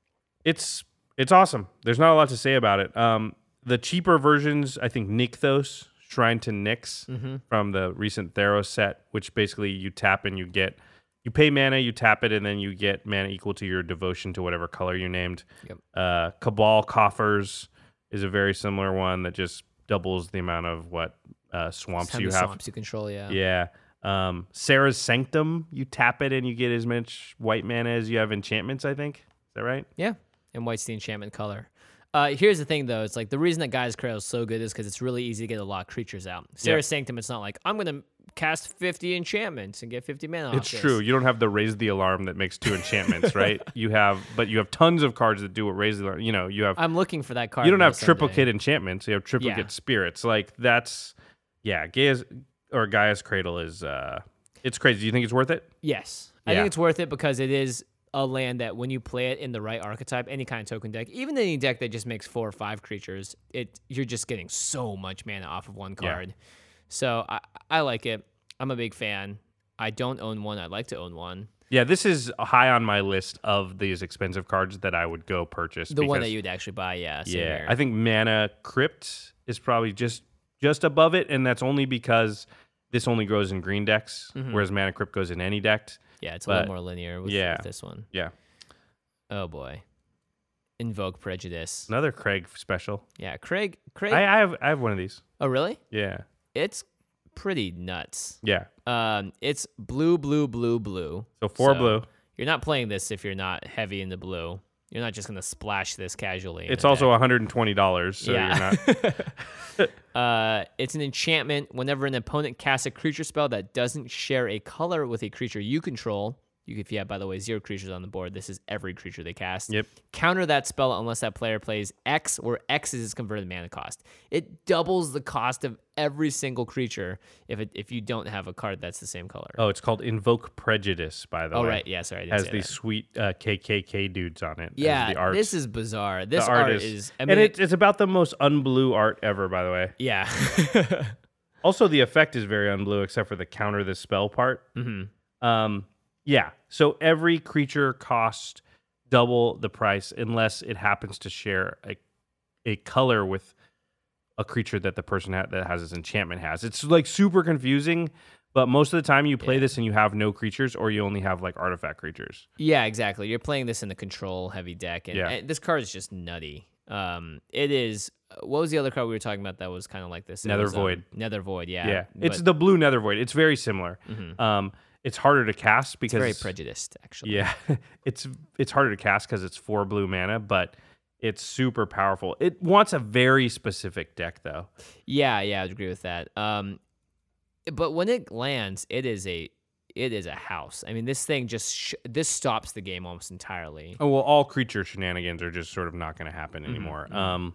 it's it's awesome. There's not a lot to say about it. Um, the cheaper versions, I think Nykthos, Shrine to Nyx Mm-hmm. from the recent Theros set, which basically you tap and you get you pay mana, you tap it, and then you get mana equal to your devotion to whatever color you named. Yep. Uh, Cabal Coffers is a very similar one that just doubles the amount of what uh, swamps How you many have. swamps you control, yeah. Yeah. Um, Sarah's Sanctum, you tap it and you get as much white mana as you have enchantments, I think. Is that right? Yeah. And white's the enchantment color. Uh, here's the thing, though. It's like the reason that Gaia's Cradle is so good is because it's really easy to get a lot of creatures out. Sarah's Sanctum, it's not like, I'm going to cast fifty enchantments and get fifty mana off It's this. true. You don't have the raise the alarm that makes two enchantments, right? You have, but you have tons of cards that do what raise the alarm. You know, you have. I'm looking for that card. You don't though have someday. triplicate enchantments. You have triplicate Yeah. spirits. Like that's, yeah. Gaia's or Gaia's Cradle is, uh, it's crazy. Do you think it's worth it? Yes. I Yeah. think it's worth it because it is a land that when you play it in the right archetype, any kind of token deck, even any deck that just makes four or five creatures, it you're just getting so much mana off of one Yeah. card. So I, I like it. I'm a big fan. I don't own one. I'd like to own one. Yeah, this is high on my list of these expensive cards that I would go purchase. The one because- that you'd actually buy, yeah. Same Yeah, here. I think Mana Crypt is probably just just above it, and that's only because this only grows in green decks, Mhm. whereas Mana Crypt goes in any deck. yeah, it's a but- little more linear with, yeah. with this one. Yeah, Oh boy. Invoke Prejudice. another Craig special. Yeah, Craig. Craig. I, I have I have one of these. oh really? Yeah, It's pretty nuts. yeah. Um, it's blue, blue, blue, blue. So four So, blue. You're not playing this if you're not heavy into blue. You're not just gonna splash this casually. in It's a also deck. one hundred and twenty dollars. So yeah. you're not. uh, it's an enchantment. Whenever an opponent casts a creature spell that doesn't share a color with a creature you control, you if you have, by the way, zero creatures on the board, this is every creature they cast. Yep. Counter that spell unless that player plays X, or X is its converted mana cost. It doubles the cost of every single creature if it, if you don't have a card that's the same color. Oh, it's called Invoke Prejudice, by the Oh, way. right. Yeah, sorry. I didn't Has say these that. sweet uh, K K K dudes on it. as Yeah, the art. this is bizarre. This the art, art is, is, I mean, and it, it's about the most unblue art ever, by the way. yeah. Also, the effect is very unblue, except for the counter the spell part. hmm Um, yeah. So every creature costs double the price unless it happens to share a a color with a creature that the person ha- that has this enchantment has. It's like super confusing, but most of the time you play Yeah. this and you have no creatures, or you only have like artifact creatures. Yeah, exactly. You're playing this in a control heavy deck, and, Yeah. and this card is just nutty. Um, it is. What was the other card we were talking about that was kind of like this? It Nether was, um, Void. Nether Void. Yeah. Yeah, it's but the blue Nether Void. It's very similar. Mhm. Um, it's harder to cast it's because very prejudiced, actually. Yeah, it's it's harder to cast because it's four blue mana, but it's super powerful. It wants a very specific deck, though. Yeah, yeah, I would agree with that. Um, but when it lands, it is a it is a house. I mean, this thing just sh- this stops the game almost entirely. Oh well, all creature shenanigans are just sort of not going to happen Mm-hmm, anymore. Um,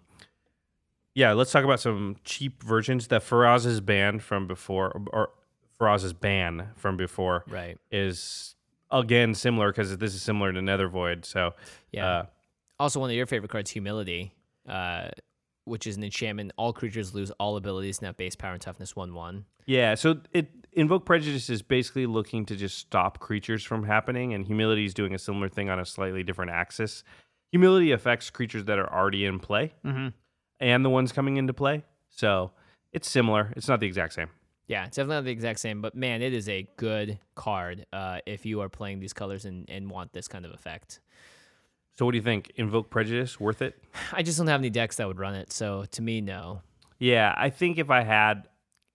yeah, let's talk about some cheap versions. The Faraz's ban from before, or Faraz's ban from before, Right. is again similar because this is similar to Nether Void. So Yeah. uh, Also, one of your favorite cards, Humility, uh, which is an enchantment. All creatures lose all abilities and have base power and toughness one one. yeah, so it Invoke Prejudice is basically looking to just stop creatures from happening, and Humility is doing a similar thing on a slightly different axis. Humility affects creatures that are already in play Mm-hmm. and the ones coming into play. So it's similar. It's not the exact same. Yeah, it's definitely not the exact same, but man, it is a good card uh, if you are playing these colors and, and want this kind of effect. So what do you think? Invoke Prejudice, worth it? I just don't have any decks that would run it, so to me, no. Yeah, I think if I had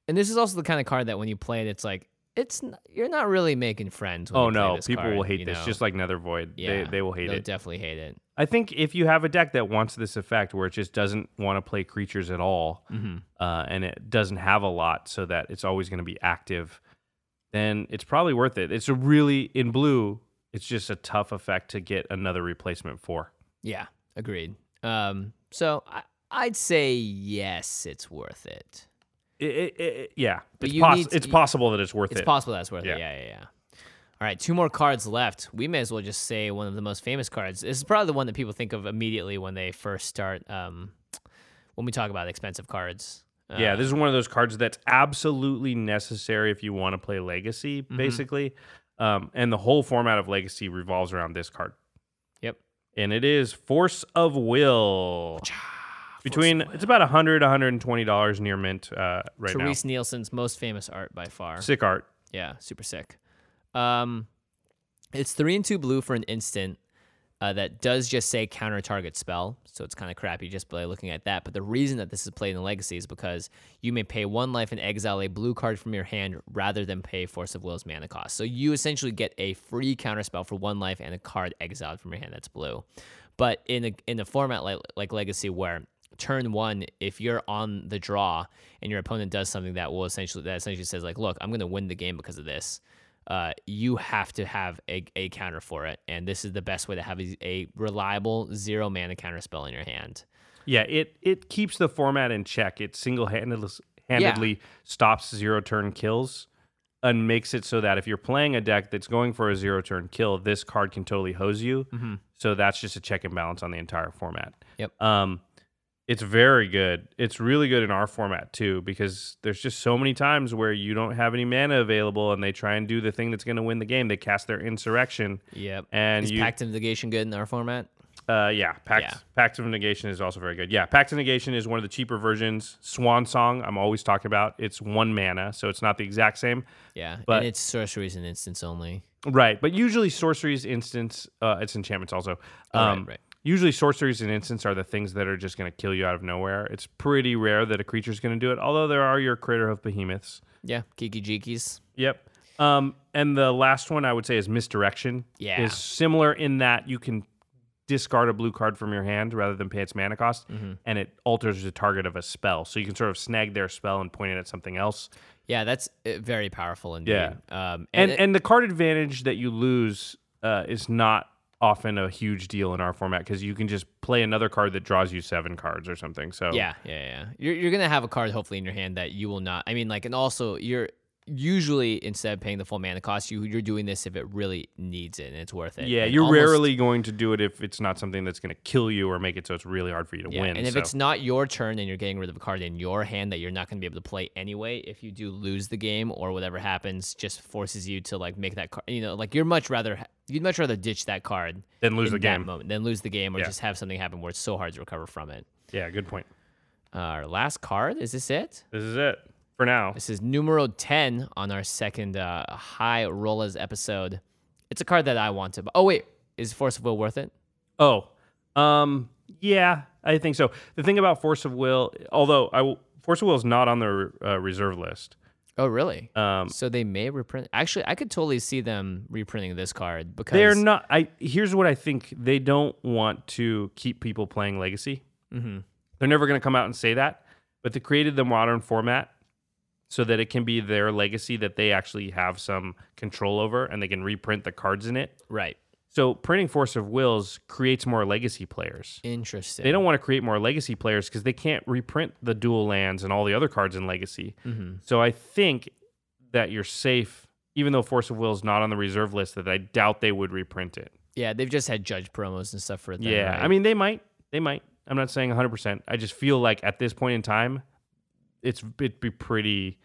And this is also the kind of card that when you play it, it's like it's n- you're not really making friends. When Oh you play no, this people card, will hate you this, know? just like Nether Void. Yeah, they they will hate they'll it. definitely hate it. I think if you have a deck that wants this effect where it just doesn't want to play creatures at all, Mm-hmm. uh, and it doesn't have a lot, so that it's always going to be active, then it's probably worth it. It's a really in blue. It's just a tough effect to get another replacement for. Yeah, agreed. Um, so I, I'd say yes, it's worth it. It, it, it, yeah, But it's, you poss- need to- it's possible that it's worth It's it. possible that's worth Yeah. it. Yeah, yeah, yeah. All right, two more cards left. We may as well just say one of the most famous cards. This is probably the one that people think of immediately when they first start. Um, when we talk about expensive cards. Uh, Yeah, this is one of those cards that's absolutely necessary if you want to play Legacy, Mm-hmm. basically. Um, and the whole format of Legacy revolves around this card. Yep. And it is Force of Will. Between it's about one hundred dollars, one hundred twenty dollars near mint uh, right Therese Nielsen's most famous art by far. now. Sick art. Yeah, super sick. Um, it's three and two blue for an instant uh, that does just say counter target spell, so it's kind of crappy just by looking at that. But the reason that this is played in Legacy is because you may pay one life and exile a blue card from your hand rather than pay Force of Will's mana cost. So you essentially get a free counter spell for one life and a card exiled from your hand that's blue. But in a in a format like like Legacy where turn one, if you're on the draw and your opponent does something that will essentially that essentially says like, look, I'm going to win the game because of this. Uh, you have to have a, a counter for it, and this is the best way to have a, a reliable zero mana counter spell in your hand. Yeah, it it keeps the format in check. It single-handedly handedly stops zero turn kills and makes it so that if you're playing a deck that's going for a zero turn kill, this card can totally hose you. Mm-hmm. So that's just a check and balance on the entire format. Yep. Um, it's very good. It's really good in our format too, because there's just so many times where you don't have any mana available and they try and do the thing that's going to win the game. They cast their Insurrection. Yep. And is you, Pact of Negation good in our format? Uh, yeah, Pact, Yeah. Pact of Negation is also very good. Yeah, Pact of Negation is one of the cheaper versions. Swan Song, I'm always talking about. It's one mana, so it's not the exact same. Yeah, But- and it's sorceries and instants only. Right, but usually sorceries, instants, uh, it's enchantments also. Oh, Um, right, right. Usually sorceries and instants are the things that are just going to kill you out of nowhere. It's pretty rare that a creature's going to do it, although there are your Crater of Behemoths. Yeah, Kiki Jikis. Yep. Um, and the last one I would say is Misdirection. Yeah. Is similar in that you can discard a blue card from your hand rather than pay its mana cost, Mm-hmm. and it alters the target of a spell. So you can sort of snag their spell and point it at something else. Yeah, that's uh, very powerful indeed. Yeah. Um, And and, and, it- the card advantage that you lose uh, is not often a huge deal in our format because you can just play another card that draws you seven cards or something. So yeah, yeah, yeah. You're you're gonna have a card hopefully in your hand that you will not. I mean, like, and also you're usually instead of paying the full mana cost, you you're doing this if it really needs it and it's worth it. Yeah, And you're almost- rarely going to do it if it's not something that's going to kill you or make it so it's really hard for you to Yeah, win. and if so. it's not your turn and you're getting rid of a card in your hand that you're not going to be able to play anyway, if you do lose the game or whatever happens, just forces you to like make that card. You know, like you're much rather you'd much rather ditch that card Then lose in the that game. moment than lose the game or Yeah. just have something happen where it's so hard to recover from it. Yeah, good point. Uh, our last card, is this it? This is it for now. This is numero ten on our second uh, High Rollers episode. It's a card that I want to. Oh wait, is Force of Will worth it? Oh, um, yeah, I think so. The thing about Force of Will, although I will, Force of Will is not on the uh, reserve list. Oh really? Um, So they may reprint. Actually, I could totally see them reprinting this card because they're not. I here's what I think. They don't want to keep people playing Legacy. Mhm. They're never going to come out and say that, but they created the modern format so that it can be their Legacy that they actually have some control over, and they can reprint the cards in it. Right. So printing Force of Wills creates more Legacy players. Interesting. They don't want to create more Legacy players because they can't reprint the dual lands and all the other cards in Legacy. Mm-hmm. So I think that you're safe, even though Force of Will is not on the reserve list, that I doubt they would reprint it. Yeah, they've just had judge promos and stuff for it. Then, Yeah, right? I mean, they might. They might. I'm not saying one hundred percent. I just feel like at this point in time, it's it'd be pretty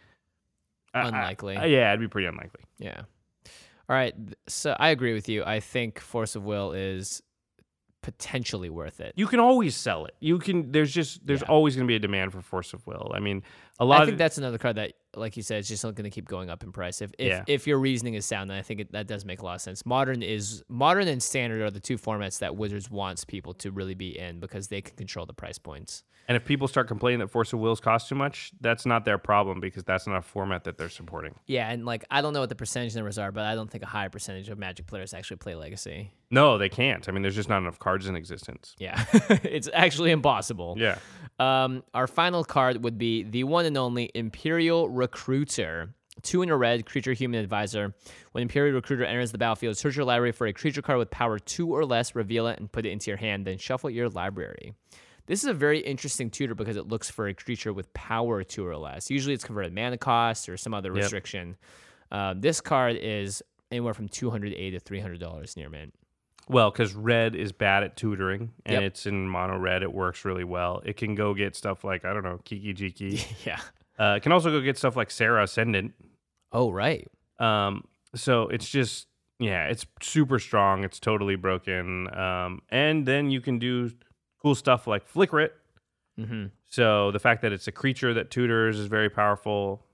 I- I- Unlikely. I- yeah, it'd be pretty unlikely. Yeah. All right. th- So I agree with you. I think Force of Will is potentially worth it. You can always sell it. You can. There's just there's Yeah. always going to be a demand for Force of Will. I mean, a lot I of think that's another card that like you said, it's just going to keep going up in price. If if, Yeah. if your reasoning is sound, then I think it, that does make a lot of sense. Modern is modern and standard are the two formats that Wizards wants people to really be in because they can control the price points. And if people start complaining that Force of Wills costs too much, that's not their problem because that's not a format that they're supporting. Yeah, and like I don't know what the percentage numbers are, but I don't think a higher percentage of Magic players actually play Legacy. No, they can't. I mean, there's just not enough cards in existence. Yeah, it's actually impossible. Yeah. Um, our final card would be the one and only Imperial Recruiter. Two in a red, creature human advisor. When Imperial Recruiter enters the battlefield, search your library for a creature card with power two or less, reveal it, and put it into your hand, then shuffle your library. This is a very interesting tutor because it looks for a creature with power two or less. Usually it's converted mana cost or some other Yep. restriction. Uh, this card is anywhere from two hundred eighty dollars to three hundred dollars near mint. Well, because red is bad at tutoring, and Yep. it's in mono red. It works really well. It can go get stuff like, I don't know, Kiki Jiki. Yeah. Uh, it can also go get stuff like Sarah Ascendant. Oh, right. Um, so it's just, yeah, it's super strong. It's totally broken. Um, and then you can do cool stuff like Flicker It. Mm-hmm. So the fact that it's a creature that tutors is very powerful.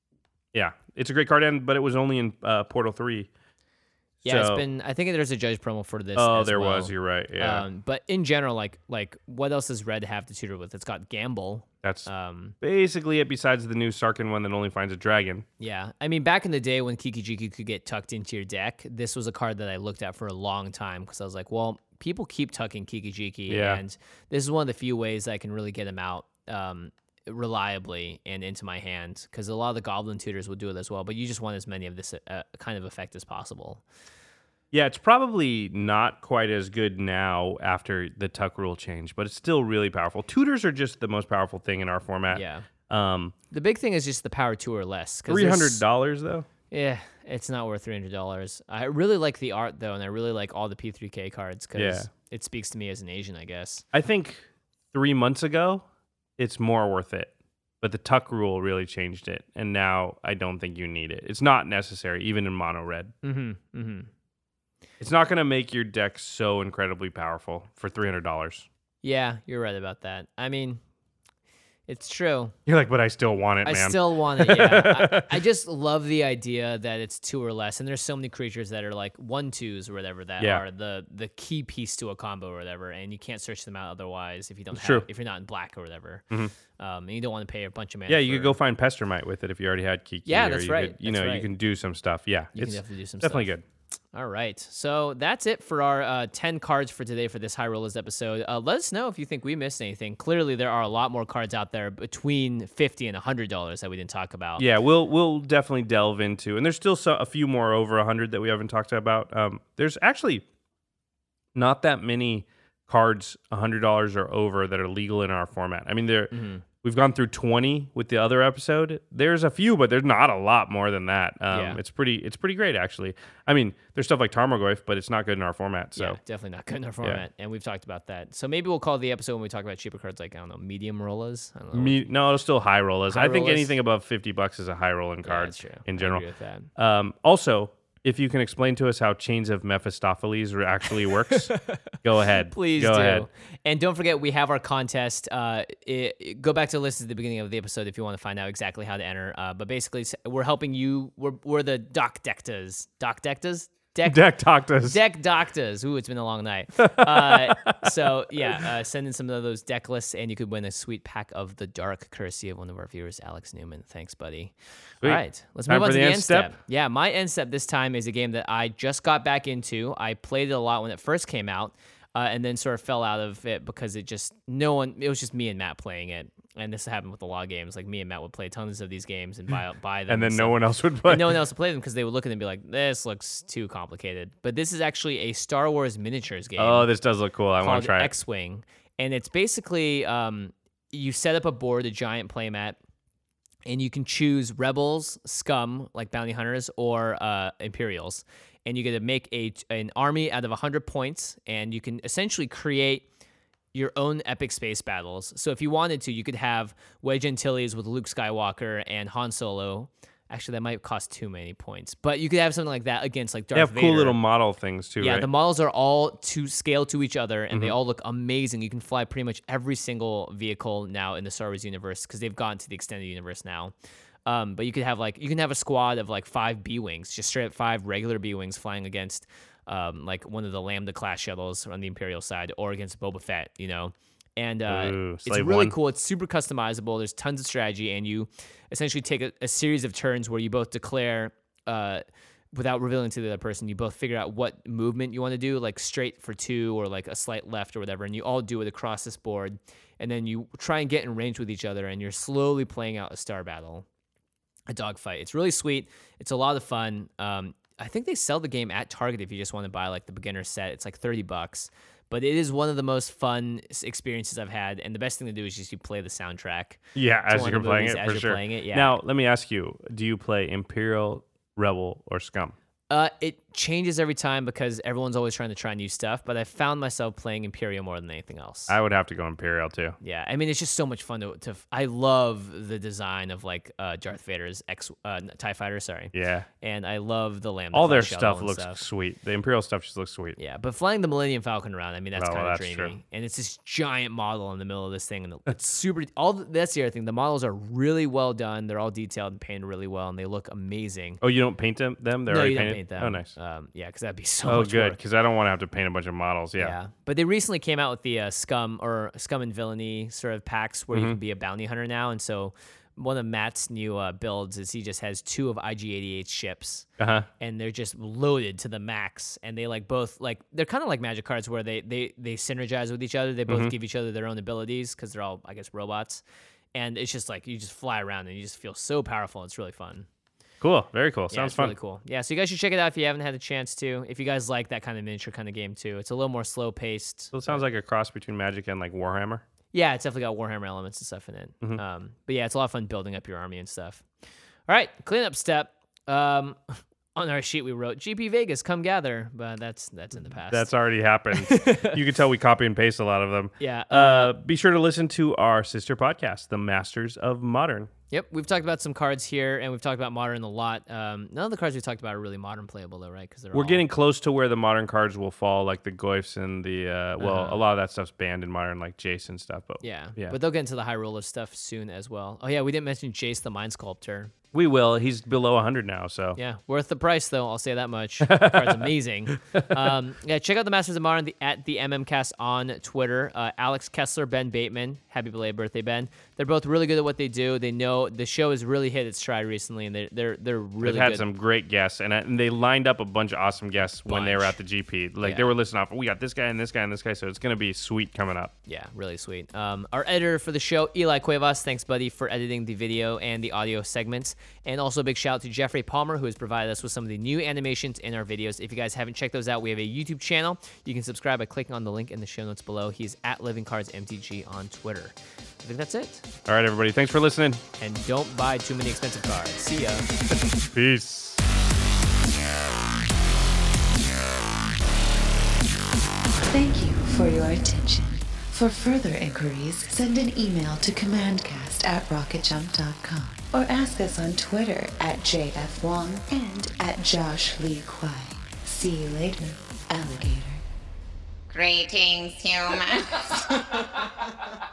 Yeah, it's a great card, and but it was only in uh, Portal three. Yeah, it's So- been. I think there's a judge promo for this. Oh, as there well. was. You're right. Yeah, Um, but in general, like like what else does red have to tutor with? It's got Gamble. that's Um, basically it. Besides the new Sarkin one that only finds a dragon. yeah, I mean, back in the day when Kiki Jiki could get tucked into your deck, this was a card that I looked at for a long time because I was like, well, people keep tucking Kiki Jiki, Yeah. and this is one of the few ways I can really get him out um, reliably and into my hand because a lot of the Goblin tutors will do it as well. But you just want as many of this uh, kind of effect as possible. Yeah, it's probably not quite as good now after the tuck rule change, but it's still really powerful. Tutors are just the most powerful thing in our format. Yeah. Um, The big thing is just the power two or less. 'cause three there's- hundred dollars though. Yeah, it's not worth three hundred dollars. I really like the art, though, and I really like all the P three K cards because Yeah. it speaks to me as an Asian, I guess. I think three months ago, it's more worth it. But the tuck rule really changed it, and now I don't think you need it. It's not necessary, even in mono red. Mm-hmm, mm-hmm. It's not going to make your deck so incredibly powerful for three hundred dollars. Yeah, you're right about that. I mean, it's true. You're like, but I still want it, I man. still want it, yeah. I, I just love the idea that it's two or less, and there's so many creatures that are like one-twos or whatever that Yeah. are the the key piece to a combo or whatever, and you can't search them out otherwise if you don't It's have, true. if you're not in black or whatever. Mhm. Um, and you don't want to pay a bunch of mana. Yeah, you for- could go find Pestermite with it if you already had Kiki. Yeah, or that's you right. Could, you That's know, right. you can do some stuff. Yeah, You it's can definitely do some definitely stuff. good. All right. So that's it for our uh, ten cards for today for this High Rollers episode. Uh, let us know if you think we missed anything. Clearly, there are a lot more cards out there between fifty dollars and one hundred dollars that we didn't talk about. Yeah, we'll we'll definitely delve into, and there's still so, a few more over a hundred that we haven't talked about. Um, there's actually not that many cards a hundred dollars or over that are legal in our format. I mean, there Mm-hmm. we've gone through twenty with the other episode. There's a few, but there's not a lot more than that. Um, Yeah. it's pretty it's pretty great actually. I mean, there's stuff like Tarmogoyf, but it's not good in our format. So Yeah, definitely not good in our format. And we've talked about that. So maybe we'll call the episode when we talk about cheaper cards like, I don't know, medium rollers. I don't know. Me, no, it's still high rollers. High I think rollers? anything above fifty bucks is a high rolling Yeah, card that's true. in I general. agree with that. Um, also, if you can explain to us how Chains of Mephistopheles re- actually works, go ahead. Please go do. ahead. And don't forget, we have our contest. Uh, it, it- go back to the list at the beginning of the episode if you want to find out exactly how to enter. Uh, but basically, s- we're helping you. We're, we're the Doc Dectas. Doc Dectas? Deck Deck talked us. Deck Doctors. Ooh, it's been a long night. Uh, so, yeah, uh, send in some of those deck lists, and you could win a sweet pack of the Dark, courtesy of one of our viewers, Alex Newman. Thanks, buddy. Sweet. All right, let's Time move on for to the the end end step? step. Yeah, my end step this time is a game that I just got back into. I played it a lot when it first came out, uh, and then sort of fell out of it because it just, no one, it was just me and Matt playing it. And this happened with a lot of games. Like, me and Matt would play tons of these games and buy, buy them. And then no stuff. one else would play. And no one else would play them because they would look at them and be like, this looks too complicated. But this is actually a Star Wars miniatures game Oh, this does look cool. I want called to try it. X-Wing. And it's basically, um, you set up a board, a giant playmat, and you can choose rebels, scum, like bounty hunters, or uh, Imperials. And you get to make a an army out of one hundred points, and you can essentially create your own epic space battles. So if you wanted to, you could have Wedge Antilles with Luke Skywalker and Han Solo. Actually, that might cost too many points, but you could have something like that against like Darth They have Vader. cool little model things too, Yeah, right? the models are all to scale to each other, and they Mm-hmm. all look amazing. You can fly pretty much every single vehicle now in the Star Wars universe because they've gone to the extended universe now. Um, but you could have like you can have a squad of like five B-wings, just straight up five regular B-wings flying against um, like one of the Lambda class shuttles on the Imperial side, or against Boba Fett, you know. And uh, Ooh, it's Slave really One. cool. It's super customizable. There's tons of strategy, and you essentially take a, a series of turns where you both declare, uh, without revealing to the other person, you both figure out what movement you want to do, like straight for two or like a slight left or whatever, and you all do it across this board. And then you try and get in range with each other, and you're slowly playing out a star battle, a dogfight. It's really sweet. It's a lot of fun. Um, I think they sell the game at Target if you just want to buy like the beginner set. It's like thirty bucks. But it is one of the most fun experiences I've had, and the best thing to do is just you play the soundtrack. Yeah, to as one you're of the playing movies it, as for you're sure. playing it, yeah. Now, let me ask you, do you play Imperial, Rebel, or Scum? Uh, it changes every time because everyone's always trying to try new stuff, but I found myself playing Imperial more than anything else. I would have to go Imperial, too. Yeah, I mean, it's just so much fun to. to I love the design of like uh, Darth Vader's X uh, TIE fighter, sorry. Yeah. And I love the Lambda. All their class shuttle stuff and looks stuff. sweet. The Imperial stuff just looks sweet. Yeah, but flying the Millennium Falcon around, I mean, that's Oh, kind well, of that's dreamy. true. And it's this giant model in the middle of this thing, and it's super. All the, that's the other thing. The models are really well done. They're all detailed and painted really well, and they look amazing. Oh, you don't paint them? them? They're no, already you don't painted? paint them. Oh, nice. Um, yeah, because that'd be so oh, much good, work. because I don't want to have to paint a bunch of models. Yeah. Yeah, but they recently came out with the uh, Scum or Scum and Villainy sort of packs where Mm-hmm. you can be a bounty hunter now, and so one of Matt's new uh, builds is he just has two of I G eighty-eight's ships, Uh-huh. and they're just loaded to the max, and they like both like they're kind of like Magic cards where they they they synergize with each other. They both Mm-hmm. give each other their own abilities because they're all I guess robots, and it's just like you just fly around and you just feel so powerful. It's really fun. Cool. Very cool. Yeah, Sounds it's fun. really cool. Yeah, so you guys should check it out if you haven't had a chance to. If you guys like that kind of miniature kind of game too, it's a little more slow paced. So it sounds like a cross between Magic and like Warhammer. Yeah, it's definitely got Warhammer elements and stuff in it. Mm-hmm. Um, but yeah, it's a lot of fun building up your army and stuff. All right, cleanup step. Um, on our sheet we wrote G P Vegas, come gather, but that's that's in the past. That's already happened. You can tell we copy and paste a lot of them. yeah. Uh, be sure to listen to our sister podcast, The Masters of Modern. Yep, we've talked about some cards here, and we've talked about modern a lot. Um, none of the cards we talked about are really modern playable, though, right? Because they're We're all, getting close to where the modern cards will fall, like the Goyfs and the, uh, well, Uh-huh. a lot of that stuff's banned in modern, like Jason stuff. But yeah, yeah. but they'll get into the high roller stuff soon as well. Oh yeah, we didn't mention Jace the Mind Sculptor. we will. He's below one hundred now, so. Yeah, worth the price though. I'll say that much. The card's amazing. Um, yeah, check out the Masters of Modern the, at the MMCast on Twitter. Uh, Alex Kessler, Ben Bateman. Happy belated birthday, Ben. They're both really good at what they do. They know the show has really hit its stride recently, and they're they're they're really They've had good. some great guests, and, and they lined up a bunch of awesome guests when they were Bunch. at the G P. Like Yeah. they were listing off, we got this guy and this guy and this guy, so it's gonna be sweet coming up. Yeah, really sweet. Um, our editor for the show, Eli Cuevas. Thanks, buddy, for editing the video and the audio segments. And also a big shout out to Jeffrey Palmer, who has provided us with some of the new animations in our videos. If you guys haven't checked those out, we have a YouTube channel. You can subscribe by clicking on the link in the show notes below. He's at Living Cards M T G on Twitter. I think that's it. All right, everybody, thanks for listening. And don't buy too many expensive cards. See ya. Peace. Thank you for your attention. For further inquiries, send an email to commandcast at rocket jump dot com or ask us on Twitter at J F Wong and at Josh Lee Kwai. See you later, alligator. Greetings, humans.